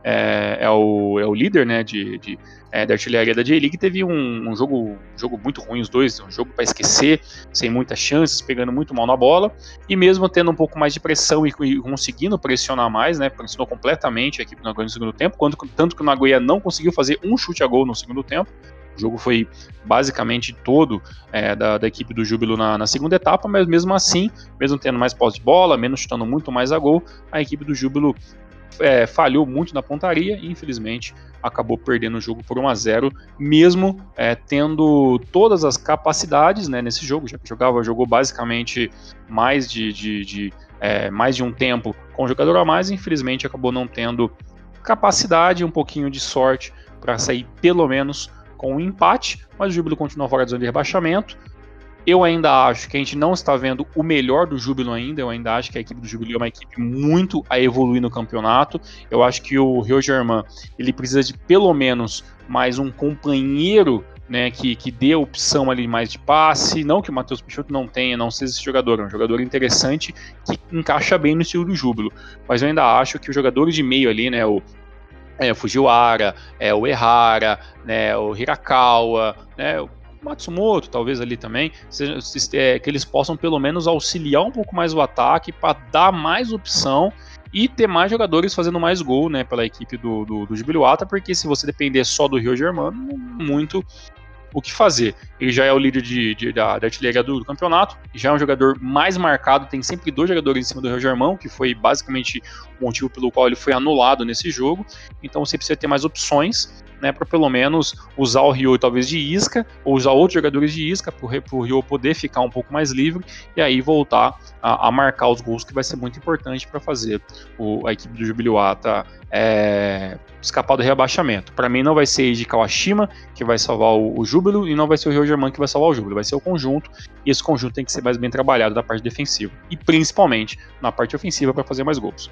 é, é o, é o líder, né, de, de, é, da artilharia da J-League, teve um, um, jogo, um jogo muito ruim os dois, um jogo para esquecer, sem muitas chances, pegando muito mal na bola, e mesmo tendo um pouco mais de pressão e, e conseguindo pressionar mais, né, pressionou completamente a equipe do Nagoya no segundo tempo, quando, tanto que o Nagoya não conseguiu fazer um chute a gol no segundo tempo. O jogo foi basicamente todo é, da, da equipe do Júbilo na, na segunda etapa, mas mesmo assim, mesmo tendo mais posse de bola, menos chutando muito mais a gol, a equipe do Júbilo é, falhou muito na pontaria e infelizmente acabou perdendo o jogo por um a zero, mesmo é, tendo todas as capacidades, né, nesse jogo, já que jogava, jogou basicamente mais de, de, de, é, mais de um tempo com o jogador a mais, infelizmente acabou não tendo capacidade, um pouquinho de sorte para sair pelo menos com um empate, mas o Júbilo continua fora da zona de rebaixamento. Eu ainda acho que a gente não está vendo o melhor do Júbilo ainda, eu ainda acho que a equipe do Júbilo é uma equipe muito a evoluir no campeonato. Eu acho que o Reo Germán, ele precisa de pelo menos mais um companheiro, né, que, que dê a opção ali mais de passe, não que o Matheus Peixoto não tenha, não seja esse jogador, é um jogador interessante que encaixa bem no estilo do Júbilo, mas eu ainda acho que os jogadores de meio ali, né, o É, o Fujiwara, é, o Ehara, né, o Hirakawa, né, o Matsumoto talvez ali também, seja, é, que eles possam pelo menos auxiliar um pouco mais o ataque para dar mais opção e ter mais jogadores fazendo mais gol, né, pela equipe do, do, do Jubiluata, porque se você depender só do Reo Germán, muito o que fazer. Ele já é o líder de, de, da, da artilharia do, do campeonato, já é um jogador mais marcado, tem sempre dois jogadores em cima do Reo Germán, que foi basicamente motivo pelo qual ele foi anulado nesse jogo. Então você precisa ter mais opções, né, para pelo menos usar o Ryo talvez de isca, ou usar outros jogadores de isca, para o Ryo poder ficar um pouco mais livre, e aí voltar a, a marcar os gols, que vai ser muito importante para fazer o, a equipe do Jubiluata é, escapar do rebaixamento. Para mim não vai ser Eiji Kawashima que vai salvar o, o Júbilo, e não vai ser o Ryo Germán que vai salvar o Júbilo, vai ser o conjunto, e esse conjunto tem que ser mais bem trabalhado na parte defensiva, e principalmente na parte ofensiva para fazer mais gols.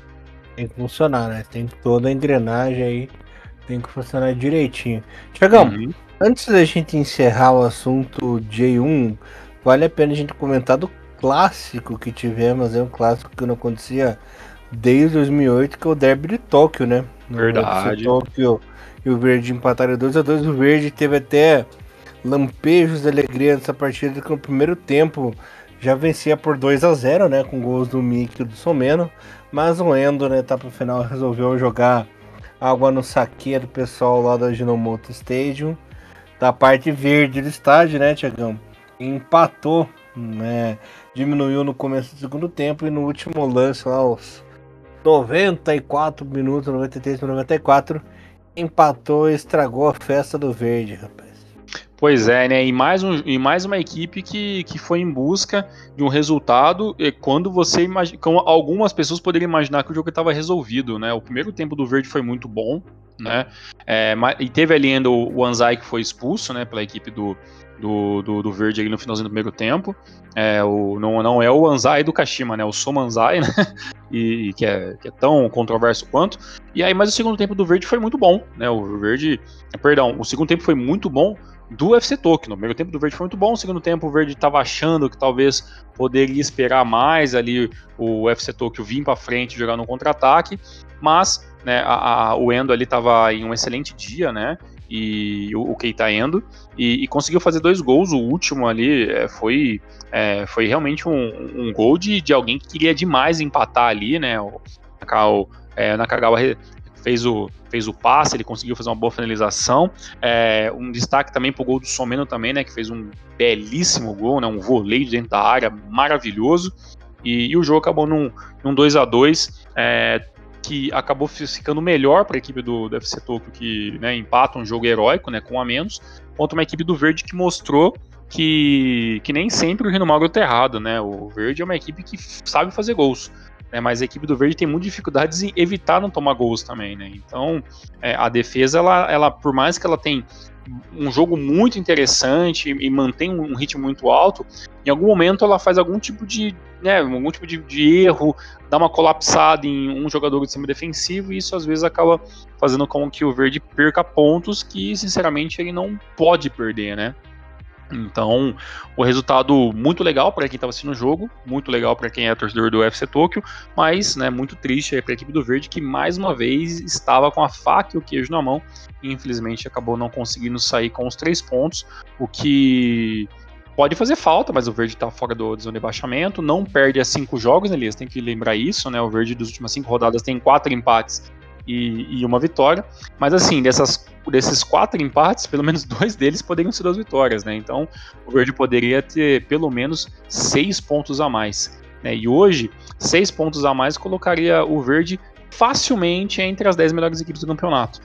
Tem que funcionar, né? Tem toda a engrenagem aí, tem que funcionar direitinho. Tiagão, uhum. Antes da gente encerrar o assunto J um, vale a pena a gente comentar do clássico que tivemos, é um clássico que não acontecia desde dois mil e oito, que é o Derby de Tóquio, né? Verdade. Tóquio e o Verde empataram dois a dois, o Verde teve até lampejos de alegria nessa partida, que no primeiro tempo já vencia por dois a zero, né? Com gols do Miki e do Someno, mas o Endo, na etapa final, resolveu jogar água no saque do pessoal lá da Ajinomoto Stadium, da parte verde do estádio, né, Tiagão? Empatou, né? Diminuiu no começo do segundo tempo, e no último lance lá, os noventa e quatro minutos, noventa e três para noventa e quatro, empatou e estragou a festa do Verde, rapaz. Pois é, né? E mais, um, e mais uma equipe que, que foi em busca de um resultado, e quando você imagina, algumas pessoas poderiam imaginar que o jogo estava resolvido, né? O primeiro tempo do Verde foi muito bom, né? É, e teve ali ainda o, o Anzai, que foi expulso, né? Pela equipe do, do, do, do Verde ali no finalzinho do primeiro tempo. É, o, não, não é o Anzai do Kashima, né? O Soma Anzai, né? E, que, é, que é tão controverso quanto. E aí, mas o segundo tempo do Verde foi muito bom, né? O Verde, perdão, o segundo tempo foi muito bom do U F C Tóquio. No primeiro tempo do Verde foi muito bom, no segundo tempo o Verde estava achando que talvez poderia esperar mais ali o U F C Tóquio vir para frente e jogar no contra-ataque, mas né, a, a, o Endo ali estava em um excelente dia, né? E o, o Keita Endo, e, e conseguiu fazer dois gols. O último ali é, foi, é, foi realmente um, um gol de, de alguém que queria demais empatar ali, né? O, o é, Nakagawa fez o, fez o passe, ele conseguiu fazer uma boa finalização. É, um destaque também pro gol do Someno também, né? Que fez um belíssimo gol, né? Um voleio dentro da área, maravilhoso. E, e o jogo acabou num, num dois a dois, é, que acabou ficando melhor para a equipe do, do U F C Tóquio, que né, empata um jogo heróico, né, com um a menos, contra uma equipe do Verde que mostrou que, que nem sempre o Rinomaru tá errado, né? O Verde é uma equipe que sabe fazer gols, né, mas a equipe do Verde tem muitas dificuldades em evitar não tomar gols também, né? Então, é, a defesa, ela, ela, por mais que ela tenha um jogo muito interessante e, e mantém um ritmo muito alto, em algum momento ela faz algum tipo de, né, algum tipo de, de erro, dá uma colapsada em um jogador de cima defensivo, e isso às vezes acaba fazendo com que o Verde perca pontos que, sinceramente, ele não pode perder, né? Então, o resultado muito legal para quem estava assistindo o jogo, muito legal para quem é torcedor do U F C Tóquio, mas né, muito triste para a equipe do Verde, que mais uma vez estava com a faca e o queijo na mão, e infelizmente acabou não conseguindo sair com os três pontos, o que pode fazer falta, mas o Verde está fora do, do zona de rebaixamento, não perde a cinco jogos, né, Elias? Tem que lembrar isso, né? O Verde das últimas cinco rodadas tem quatro empates e, e uma vitória, mas assim, dessas, desses quatro empates, pelo menos dois deles poderiam ser duas vitórias, né? Então o Verde poderia ter pelo menos seis pontos a mais, né? E hoje, seis pontos a mais colocaria o Verde facilmente entre as dez melhores equipes do campeonato.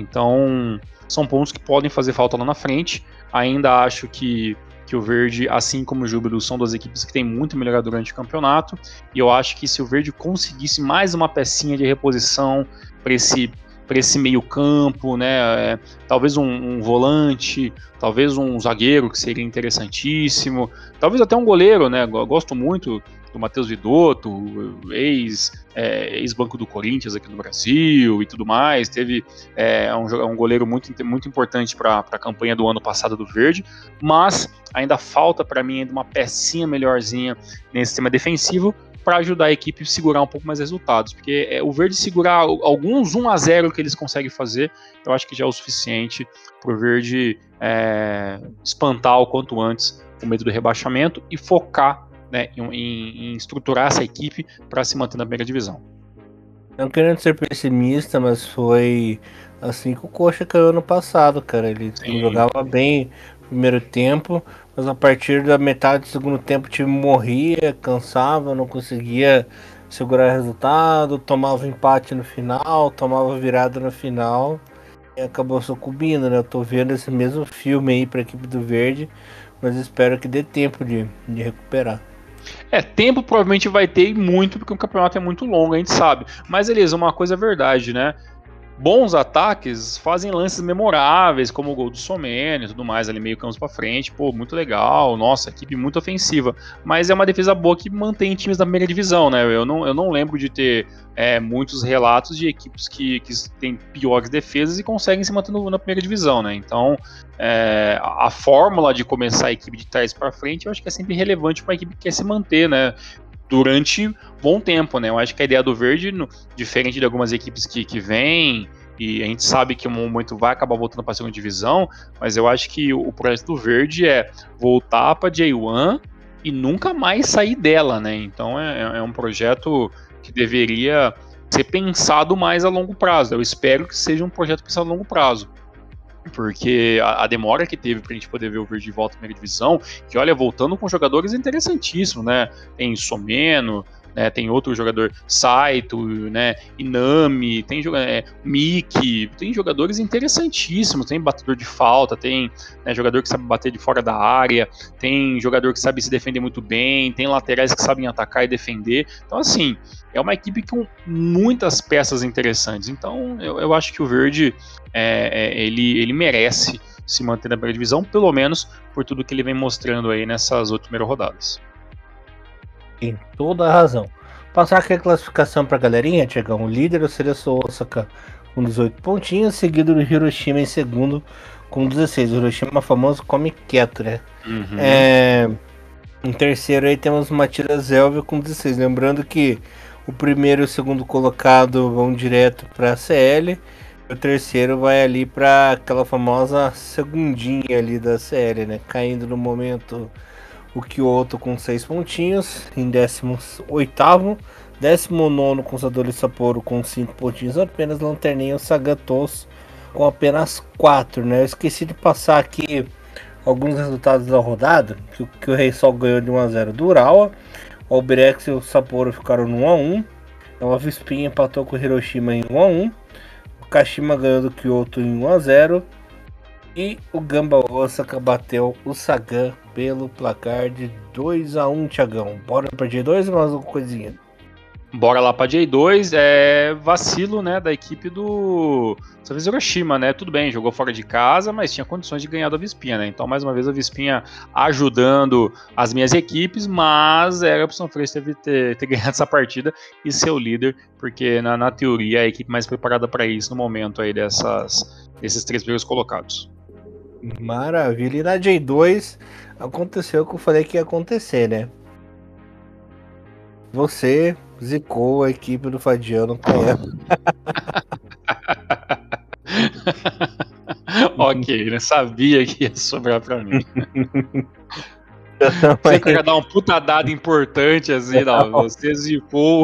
Então são pontos que podem fazer falta lá na frente. Ainda acho que que o Verde, assim como o Júbilo, são duas equipes que têm muito melhorar durante o campeonato, e eu acho que se o Verde conseguisse mais uma pecinha de reposição para esse, para esse meio campo, né, é, talvez um, um volante, talvez um zagueiro, que seria interessantíssimo, talvez até um goleiro, né, eu gosto muito do Matheus Vidotto, ex, é, ex-banco do Corinthians aqui no Brasil e tudo mais, teve é, um, um goleiro muito, muito importante para a campanha do ano passado do Verde, mas ainda falta para mim ainda uma pecinha melhorzinha nesse sistema defensivo para ajudar a equipe a segurar um pouco mais resultados, porque é, o Verde segurar alguns um a zero que eles conseguem fazer, eu acho que já é o suficiente para o Verde é, espantar o quanto antes o medo do rebaixamento e focar, né, em, em, em estruturar essa equipe para se manter na primeira divisão. Não querendo ser pessimista, mas foi assim que o Coxa caiu ano passado, cara. Ele Sim. jogava bem no primeiro tempo, mas a partir da metade do segundo tempo o time morria, cansava, não conseguia segurar resultado, tomava empate no final, tomava virada no final e acabou sucumbindo, né? Eu tô vendo esse mesmo filme aí pra equipe do Verde, mas espero que dê tempo de, de recuperar. É, tempo provavelmente vai ter e muito, porque o campeonato é muito longo, a gente sabe. Mas, Elisa, uma coisa é verdade, né? Bons ataques fazem lances memoráveis, como o gol do Someno e tudo mais, ali meio campos pra frente, pô, muito legal, nossa, equipe muito ofensiva, mas é uma defesa boa que mantém times da primeira divisão, né, eu não, eu não lembro de ter é, muitos relatos de equipes que, que têm piores defesas e conseguem se manter no, na primeira divisão, né, então é, a, a fórmula de começar a equipe de trás para frente, eu acho que é sempre relevante para a equipe que quer se manter, né, durante bom tempo, né? Eu acho que a ideia do Verde, no, diferente de algumas equipes que, que vêm, e a gente sabe que um momento vai acabar voltando para a segunda divisão, mas eu acho que o, o projeto do Verde é voltar para a J um e nunca mais sair dela, né? Então é, é um projeto que deveria ser pensado mais a longo prazo. Eu espero que seja um projeto pensado a longo prazo. Porque a, a demora que teve pra gente poder ver o Verde de volta na primeira divisão, que olha, voltando com jogadores interessantíssimos, né? Tem Someno, né? Tem outro jogador, Saito, né? Inami, tem é, Miki, tem jogadores interessantíssimos, tem batedor de falta, tem né, jogador que sabe bater de fora da área, tem jogador que sabe se defender muito bem, tem laterais que sabem atacar e defender. Então, assim, é uma equipe com muitas peças interessantes. Então, eu, eu acho que o Verde é, é, ele, ele merece se manter na primeira divisão, pelo menos por tudo que ele vem mostrando aí nessas oito primeiras rodadas. Tem toda a razão. Passar aqui a classificação pra galerinha, Tiagão. O líder é o Cereço Osaka com dezoito pontinhos, seguido do Hiroshima em segundo com dezesseis. O Hiroshima famoso come quieto, né? Uhum. É... Em terceiro aí temos o Matias Zelvio com dezesseis. Lembrando que o primeiro e o segundo colocado vão direto para a C L. E o terceiro vai ali para aquela famosa segundinha ali da C L, né? Caindo no momento o Kyoto com seis pontinhos em décimo oitavo. décimo nono com o Sadori Sapporo com cinco pontinhos apenas. Lanterninha o Sagatos com apenas quatro, né? Eu esqueci de passar aqui alguns resultados da rodada, que, que o Rei Sol ganhou de um a zero do Urawa, o Albirex e o Sapporo ficaram no um a um, o Avispinha empatou com o Hiroshima em um a um, o Kashima ganhou do Kyoto em um a zero, e o Gamba Osaka bateu o Sagan pelo placar de dois a um, Thiagão. Bora pra G dois ou mais alguma coisinha? Bora lá pra J dois, é vacilo, né, da equipe do dessa vez Hiroshima, né, tudo bem, jogou fora de casa, mas tinha condições de ganhar da Vispinha, né, então mais uma vez a Vispinha ajudando as minhas equipes, mas era pro São Freitas ter, ter, ter ganhado essa partida e ser o líder, porque na, na teoria é a equipe mais preparada para isso no momento aí dessas, desses três primeiros colocados. Maravilha, e na J dois aconteceu o que eu falei que ia acontecer, né? Você zicou a equipe do Fadiano Canhão. Ok, né? Sabia que ia sobrar pra mim. Você quer dar um puta dado importante assim, não, você zicou.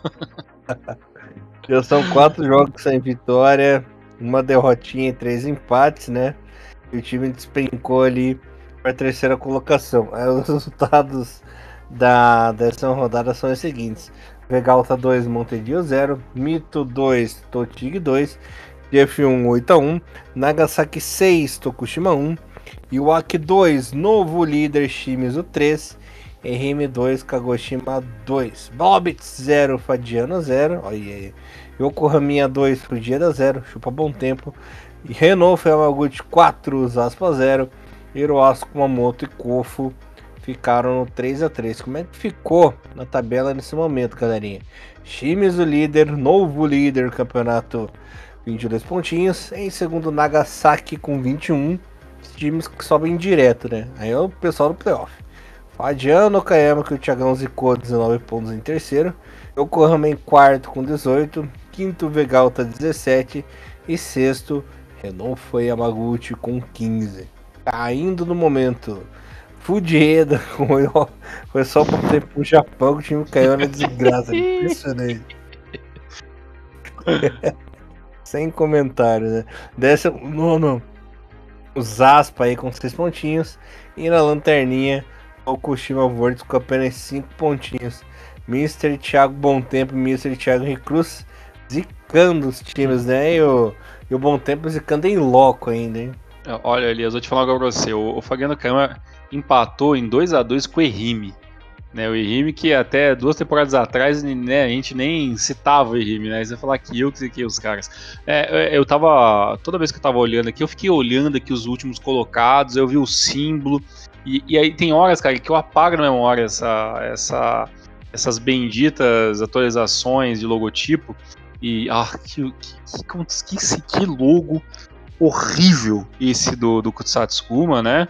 Já são quatro jogos sem vitória, uma derrotinha e três empates, né? E o time despencou ali para a terceira colocação. Aí os resultados da décima rodada são os seguintes: Vegalta dois, Montedio zero, Mito dois, Totig dois, F um oito a um, Nagasaki seis, Tokushima um, Iwaki dois, novo líder Shimizu três, R M dois, Kagoshima dois, Bobits zero, Fadiano zero, olha aí, Yokohama dois, Fujieda zero, chupa bom tempo, e Renault Yamaguchi quatro, Zaspa zero, Hiroasu, Kumamoto e Kofu ficaram no três a três. Como é que ficou na tabela nesse momento, galerinha? Shimizu líder, novo líder do campeonato, vinte e dois pontinhos. Em segundo, Nagasaki com vinte e um. Times que sobem direto, né? Aí é o pessoal do playoff. Fadiano, Okayama, que o Thiagão zicou, dezenove pontos em terceiro. Yokohama em quarto com dezoito. Quinto, Vegalta dezessete. E sexto, Renault foi Yamaguchi com quinze. Caindo no momento, Fujieda, foi só por tempo pro Japão que o time caiu na desgraça. Impressionante. Sem comentário, né? Décimo nono, o Zaspa aí com seis pontinhos. E na lanterninha, o Kushima Vortex com apenas cinco pontinhos. mister Thiago Bom Tempo e mister Thiago Recruz zicando os times, né? E o, e o Bom Tempo zicando em loco ainda, hein? Olha, Elias, vou te falar agora pra você. O, o Fabiano Caima empatou em dois a dois com o Ehime. Né, o Ehime que até duas temporadas atrás, né, a gente nem citava o Ehime, né? Você ia falar que eu que ziquei os caras. É, eu tava. Toda vez que eu tava olhando aqui, eu fiquei olhando aqui os últimos colocados, eu vi o símbolo. E, e aí tem horas, cara, que eu apago na memória essa, essa, essas benditas atualizações de logotipo. E. Ah, que, que, que, que, que logo horrível esse do, do Kutsatsukuma, né?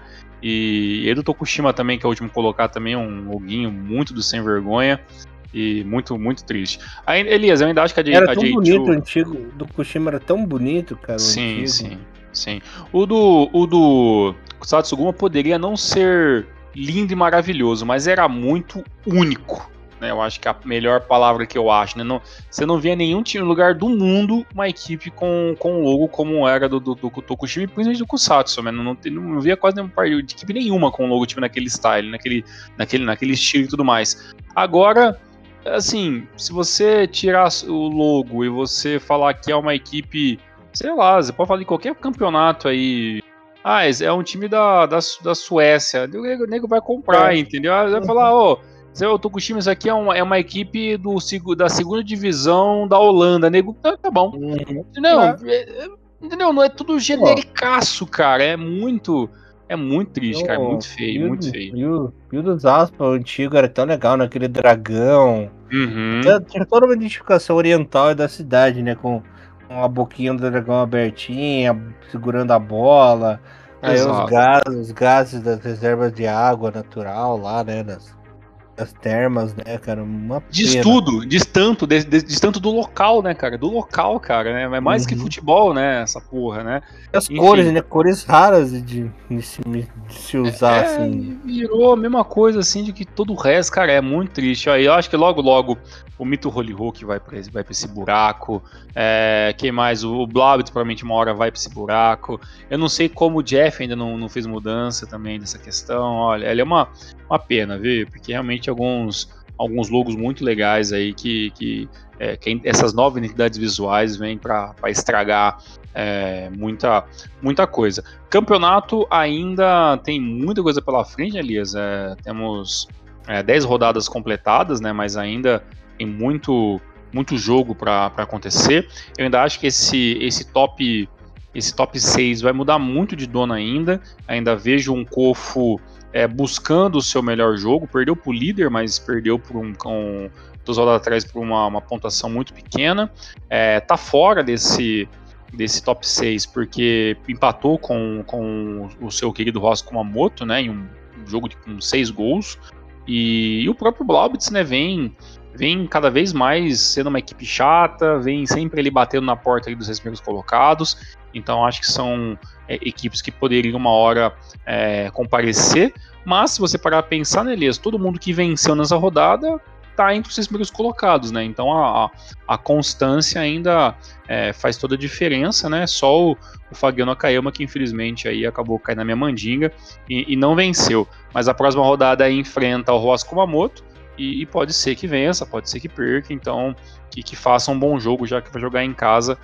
E, e do Tokushima também, que é o último colocado também, um loguinho muito do sem vergonha e muito, muito triste. Aí, Elias, eu ainda acho que a J Era a tão J dois... bonito o antigo, do Kushima era tão bonito, cara, o Sim, antigo. sim, sim. O do, o do Satsuguma poderia não ser lindo e maravilhoso, mas era muito único. Né? Eu acho que é a melhor palavra que eu acho. Né? Não, você não via nenhum time no lugar do mundo uma equipe com, com um logo como era do, do, do Tokushima e principalmente do Kusatsu. Né? Não, não, não via quase nenhum par de equipe nenhuma com um logo tipo naquele style, naquele, naquele, naquele estilo e tudo mais. Agora, assim, se você tirar o logo e você falar que é uma equipe, sei lá, você pode falar de qualquer campeonato aí. Ah, é um time da, da, da Suécia. O nego, o nego vai comprar, é. Entendeu? Vai falar, ô. Oh, o Tokushima, isso aqui é uma, é uma equipe do, da segunda divisão da Holanda, nego. Tá, tá bom. Uhum. Não, é. É, entendeu? Não é tudo genericaço, cara. É muito. É muito triste, oh, cara. Muito feio, muito feio. E o, e o dos aspas, o antigo era tão legal, naquele dragão. Uhum. Tinha toda uma identificação oriental da cidade, né? Com, com a boquinha do dragão abertinha, segurando a bola. Aí os gases, os gases das reservas de água natural lá, né? Das, as termas, né, cara? Uma diz pena. tudo, diz tanto, diz, diz tanto do local, né, cara? Do local, cara, né? É mais uhum. que futebol, né? Essa porra, né? As Enfim. cores, né? Cores raras de, de, de, se, de se usar, é, assim. Virou a mesma coisa, assim, de que todo o resto, cara, é muito triste. Aí eu acho que logo, logo o Mito Holy Hulk vai pra, vai pra esse buraco. É, quem mais? O Blobit provavelmente uma hora vai pra esse buraco. Eu não sei como o Jeff ainda não, não fez mudança também dessa questão. Olha, ele é uma, uma pena, viu? Porque realmente alguns, alguns logos muito legais aí que, que, é, que essas novas identidades visuais vêm pra, pra estragar é, muita, muita coisa. Campeonato ainda tem muita coisa pela frente, Elias. É, temos é, dez rodadas completadas, né? Mas ainda tem muito, muito jogo para acontecer. Eu ainda acho que esse, esse top esse top seis vai mudar muito de dono ainda. Ainda vejo um Kofu é, buscando o seu melhor jogo. Perdeu para o líder, mas perdeu por um, um duas rodadas atrás por uma, uma pontuação muito pequena. É, tá fora desse desse top seis, porque empatou com, com o seu querido Rossi Kumamoto, né, em um jogo de, com seis gols, e, e o próprio Blaubitz, né, vem, vem cada vez mais sendo uma equipe chata, vem sempre ele batendo na porta ali dos seis primeiros colocados, então acho que são é, equipes que poderiam uma hora é, comparecer, mas se você parar a pensar, né, Elias, todo mundo que venceu nessa rodada tá entre os seis primeiros colocados, né? Então a, a constância ainda é, faz toda a diferença, né? Só o, o Fabiano Akayama que infelizmente aí acabou caindo na minha mandinga e, e não venceu. Mas a próxima rodada aí enfrenta o Rossi Kumamoto e, e pode ser que vença, pode ser que perca, então que, que faça um bom jogo já que vai jogar em casa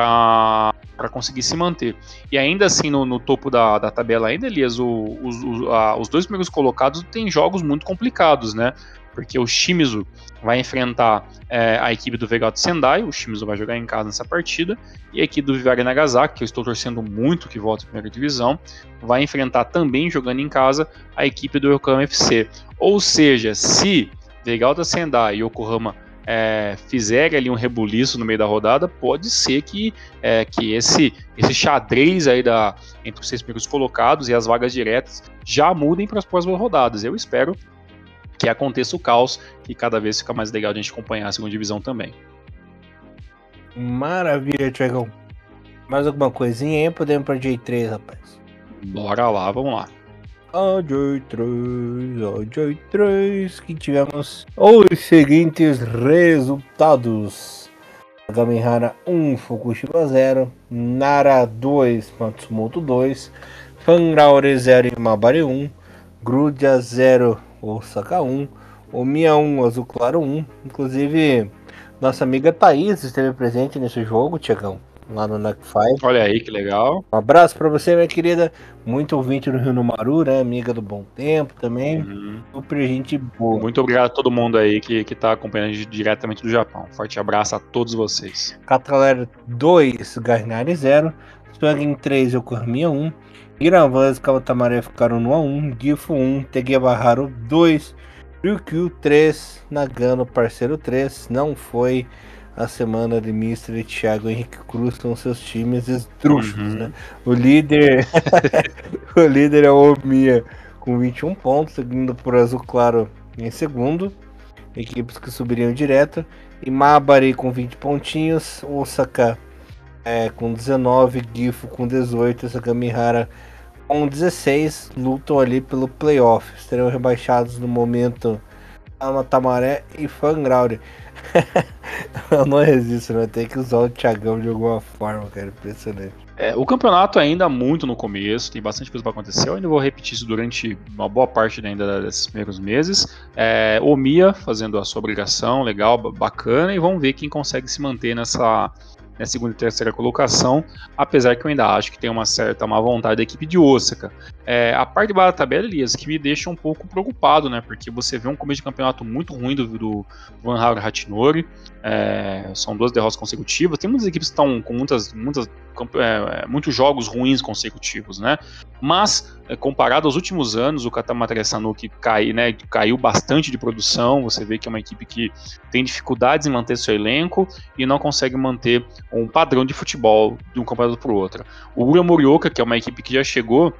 para conseguir se manter. E ainda assim no, no topo da, da tabela ainda, Elias, o, os, os, a, os dois primeiros colocados têm jogos muito complicados, né? Porque o Shimizu vai enfrentar é, a equipe do Vegato Sendai, o Shimizu vai jogar em casa nessa partida, e a equipe do Vivari Nagasaki, que eu estou torcendo muito que volte à primeira divisão, vai enfrentar também jogando em casa a equipe do Yokohama F C. Ou seja, se Vegato Sendai e Yokohama é, fizerem ali um rebuliço no meio da rodada, pode ser que, é, que esse, esse xadrez aí da, entre os seis primeiros colocados e as vagas diretas já mudem para as próximas rodadas. Eu espero que aconteça o caos, que cada vez fica mais legal de a gente acompanhar a segunda divisão também. Maravilha, Tiagão. Mais alguma coisinha aí? Podemos para J três, rapaz. Bora lá, vamos lá. A J três, a J três, que tivemos os seguintes resultados. Gamihara um, Fukushima zero, Nara dois, Matsumoto dois, Fanraure zero e Mabari um, Grudia zero, Osaka um, Omiya um, Azul Claro um. Inclusive, nossa amiga Thaís esteve presente nesse jogo, Tiagão, lá no N A C cinco. Olha aí que legal. Um abraço pra você, minha querida. Muito ouvinte do Rio no Maru, né? Amiga do Bom Tempo também. Uhum. Super gente boa. Muito obrigado a todo mundo aí que, que tá acompanhando a gente diretamente do Japão. Forte abraço a todos vocês. Cataler dois, Garnari zero. Swaggin três, Yokohama um. Iravans e Kawatamaré ficaram no A um. Gifu um, Tegebaharu dois. Ryukyu três. Nagano, parceiro três. Não foi a semana de mister e Thiago Henrique Cruz com seus times esdrúxulos, uhum. né? O líder o líder é o Omiya com vinte e um pontos, seguindo por Azul Claro em segundo, equipes que subiriam direto, e Mabari com vinte pontinhos, Osaka é, com dezenove, Gifu com dezoito, Sagamihara com dezesseis, lutam ali pelo playoff, serão rebaixados no momento Tamaré e Fangrauri. Eu não resisto, né? Tem que usar o Thiagão de alguma forma, cara. Impressionante. É, o campeonato ainda muito no começo, tem bastante coisa para acontecer. Eu ainda vou repetir isso durante uma boa parte ainda desses primeiros meses. É, Omiya fazendo a sua obrigação, legal, bacana, e vamos ver quem consegue se manter nessa, nessa segunda e terceira colocação, apesar que eu ainda acho que tem uma certa má vontade da equipe de Osaka. É, a parte de baixo da tabela, Elias, que me deixa um pouco preocupado, né? Porque você vê um começo de campeonato muito ruim do, do Van Haru Hachinori, é, são duas derrotas consecutivas. Tem muitas equipes que estão com muitas, muitas, é, muitos jogos ruins consecutivos, né? Mas, é, comparado aos últimos anos, o Katamatare Sanuki cai, né, caiu bastante de produção. Você vê que é uma equipe que tem dificuldades em manter seu elenco e não consegue manter um padrão de futebol de um campeonato para o outro. O Ura Morioka, que é uma equipe que já chegou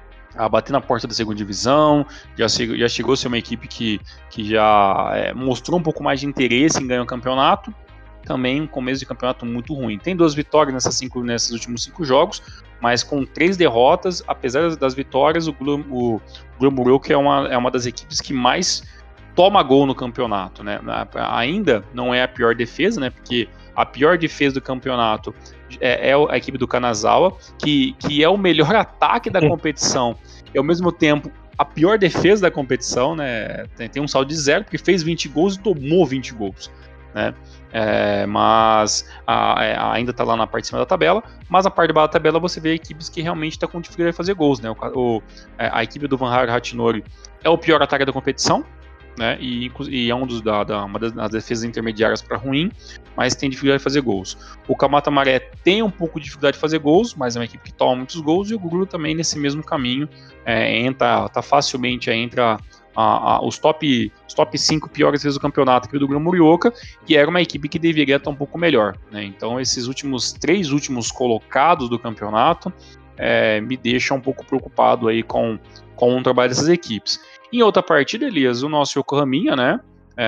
a bater na porta da segunda divisão, já, já chegou a ser uma equipe que, que já é, mostrou um pouco mais de interesse em ganhar o campeonato, também um começo de campeonato muito ruim. Tem duas vitórias nessas cinco, nesses últimos cinco jogos, mas com três derrotas, apesar das vitórias, o Glamouroka é uma, é uma das equipes que mais toma gol no campeonato, né? Ainda não é a pior defesa, né? Porque a pior defesa do campeonato é, é a equipe do Kanazawa, que, que é o melhor ataque da competição e ao mesmo tempo a pior defesa da competição, né? Tem, tem um saldo de zero, porque fez vinte gols e tomou vinte gols, né? É, mas a, a, ainda está lá na parte de cima da tabela, mas na parte de baixo da tabela você vê equipes que realmente estão tá com dificuldade de fazer gols, né? O, o, a equipe do Van Haru Hachinori é o pior ataque da competição, né? E, e é um dos, da, da, uma das, das defesas intermediárias para ruim, mas tem dificuldade de fazer gols. O Kamata Maré tem um pouco de dificuldade de fazer gols, mas é uma equipe que toma muitos gols, e o Guru também nesse mesmo caminho, é, entra tá facilmente entre a, a, a, os, top, os top cinco piores vezes do campeonato aqui do Guru Morioka, e era uma equipe que deveria estar um pouco melhor, né? Então esses últimos três últimos colocados do campeonato é, me deixam um pouco preocupado aí com, com o trabalho dessas equipes. Em outra partida, Elias, o nosso Yokohama, né,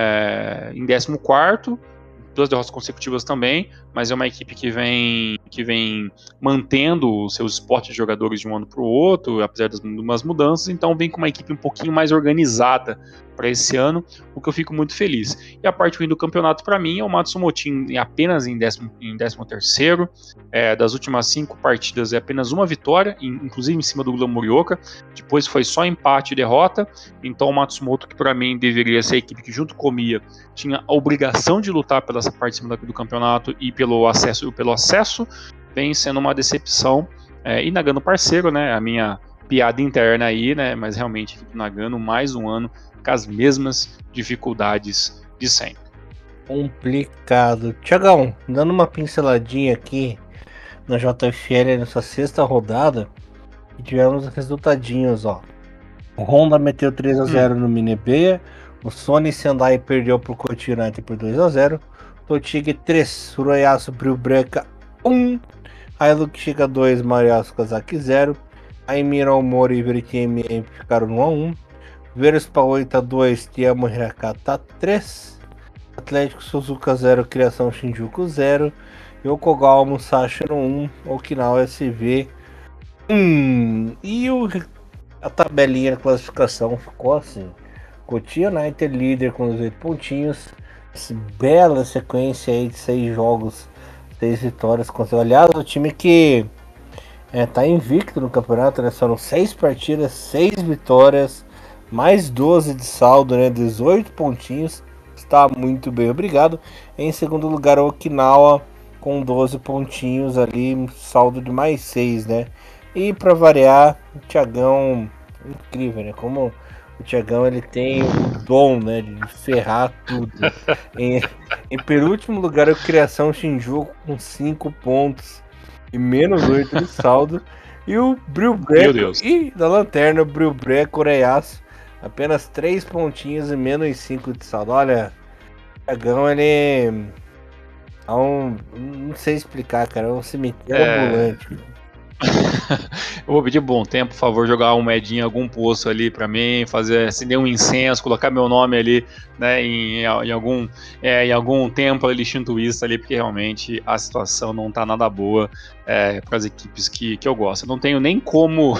é, em décimo quarto, duas derrotas consecutivas também, mas é uma equipe que vem, que vem mantendo os seus esportes de jogadores de um ano para o outro, apesar das umas mudanças, então vem com uma equipe um pouquinho mais organizada para esse ano, o que eu fico muito feliz. E a parte ruim do campeonato para mim é o Matsumoto em, apenas em décimo, em décimo terceiro, é, das últimas cinco partidas é apenas uma vitória, inclusive em cima do Glamouroka, depois foi só empate e derrota, então o Matsumoto, que para mim deveria ser a equipe que junto com o Omiya tinha a obrigação de lutar pela essa parte de cima do campeonato e pelo acesso, pelo acesso, vem sendo uma decepção, é, e Nagano parceiro, né, a minha piada interna aí, né, mas realmente Nagano mais um ano com as mesmas dificuldades de sempre. Complicado. Tiagão, dando uma pinceladinha aqui na J F L nessa sexta rodada, tivemos resultadinhos, ó. O Honda meteu três a zero hum. no Minebeia, o Sony Sendai perdeu pro Kotirante por dois a zero, Totig três, Suroyasu Brubreca um, Hilux Chica dois, Mariasu Kazaki zero, Aimira Omori e Veriti M M ficaram no a um, Verspa oito a dois, Tiamo Hirakata três, Atlético Suzuka zero, Criação Shinjuku zero, Yokogawa Musashi no um, Okinawa S V um. E o, a tabelinha de classificação ficou assim: Cotia United líder com os oito pontinhos, essa bela sequência aí de seis jogos, seis vitórias. Aliás, o time que é, tá invicto no campeonato, né? Foram seis partidas, seis vitórias. mais doze de saldo, né? dezoito pontinhos. Está muito bem, obrigado. Em segundo lugar, o Okinawa com doze pontinhos ali, saldo de mais seis, né? E para variar, o Thiagão, incrível, né? Como o Thiagão ele tem o dom, né, de ferrar tudo. em, em penúltimo lugar, o Criação Shinjuku com cinco pontos e menos oito de saldo. E o Brilbreco, e da lanterna, o Brilbreco Coreiaço, apenas três pontinhos e menos cinco de saldo. Olha, o Thiagão ele é um, não sei explicar, cara, é um cemitério é... ambulante. Eu vou pedir bom tempo, por favor, jogar uma moedinha em algum poço ali pra mim, fazer, acender um incenso, colocar meu nome ali, né, em, em algum é, em algum templo ali shintoísta ali, porque realmente a situação não tá nada boa é, para as equipes que, que eu gosto. Eu não tenho nem como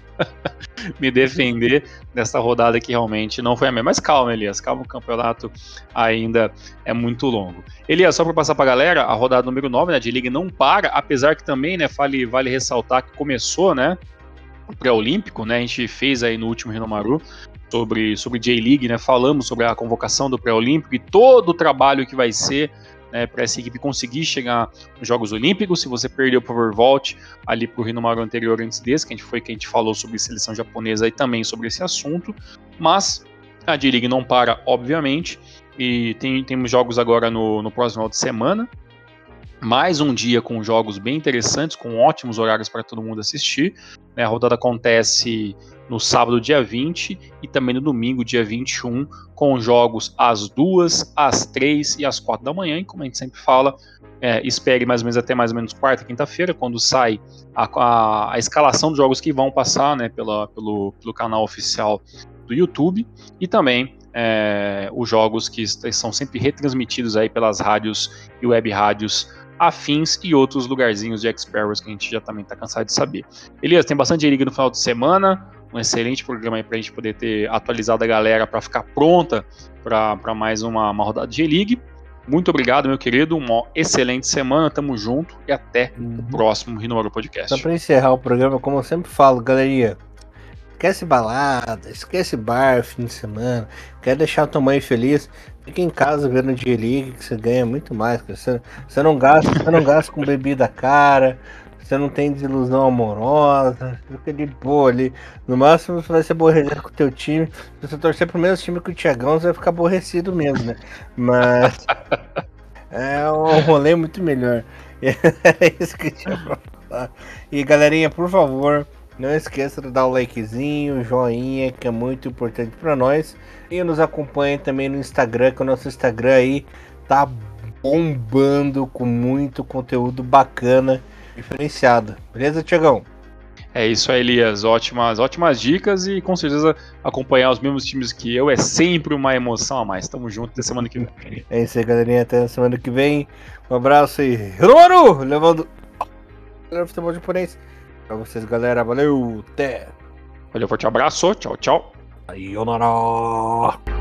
me defender dessa rodada que realmente não foi a minha. Mas calma, Elias, calma, o campeonato ainda é muito longo. Elias, só para passar para a galera, a rodada número nove, né, de Liga não para, apesar que também, né, vale, vale ressaltar que começou, né, o pré-olímpico, né, a gente fez aí no último Hinomaru sobre, sobre J-League, né, falamos sobre a convocação do pré-olímpico e todo o trabalho que vai ser, né, para essa equipe conseguir chegar nos Jogos Olímpicos. Se você perdeu o Power Vault ali para o Hinomaru anterior antes desse, que a gente foi que a gente falou sobre seleção japonesa e também sobre esse assunto, mas a J-League não para, obviamente, e tem, temos jogos agora no, no próximo final de semana, mais um dia com jogos bem interessantes, com ótimos horários para todo mundo assistir, né, a rodada acontece no sábado, dia vinte, e também no domingo, dia vinte e um, com jogos às duas, às três e às quatro da manhã, e como a gente sempre fala, é, espere mais ou menos até mais ou menos quarta, quinta-feira, quando sai a, a, a escalação dos jogos que vão passar, né, pela, pelo, pelo canal oficial do YouTube, e também é, os jogos que são sempre retransmitidos aí pelas rádios e web rádios afins e outros lugarzinhos de X-Parrows que a gente já também tá cansado de saber. Elias, tem bastante J-League no final de semana, um excelente programa aí pra gente poder ter atualizado a galera para ficar pronta para mais uma, uma rodada de J-League. Muito obrigado, meu querido, uma excelente semana, tamo junto e até uhum. o próximo Hinomaru Podcast. Só para encerrar o programa, como eu sempre falo, galerinha, esquece balada, esquece bar, fim de semana, quer deixar a tua mãe feliz, fica em casa vendo J-League que você ganha muito mais, cara. Você, você não gasta, você não gasta com bebida cara, você não tem desilusão amorosa, fica de boa ali. No máximo você vai se aborrecer com o teu time. Se você torcer pro mesmo time que o Thiagão, você vai ficar aborrecido mesmo, né? Mas é um rolê muito melhor. É isso que eu tinha pra falar. E galerinha, por favor, não esqueça de dar o likezinho, joinha, que é muito importante para nós. E nos acompanhe também no Instagram, que o nosso Instagram aí tá bombando com muito conteúdo bacana, diferenciado. Beleza, Thiagão? É isso aí, Elias. Ótimas, ótimas dicas e com certeza acompanhar os mesmos times que eu é sempre uma emoção a mais. Tamo junto até semana que vem. É isso aí, galerinha. Até semana que vem. Um abraço e Hinomaru! Levando o futebol japonês pra vocês, galera. Valeu, até! Valeu, forte abraço, tchau, tchau. Sayonara!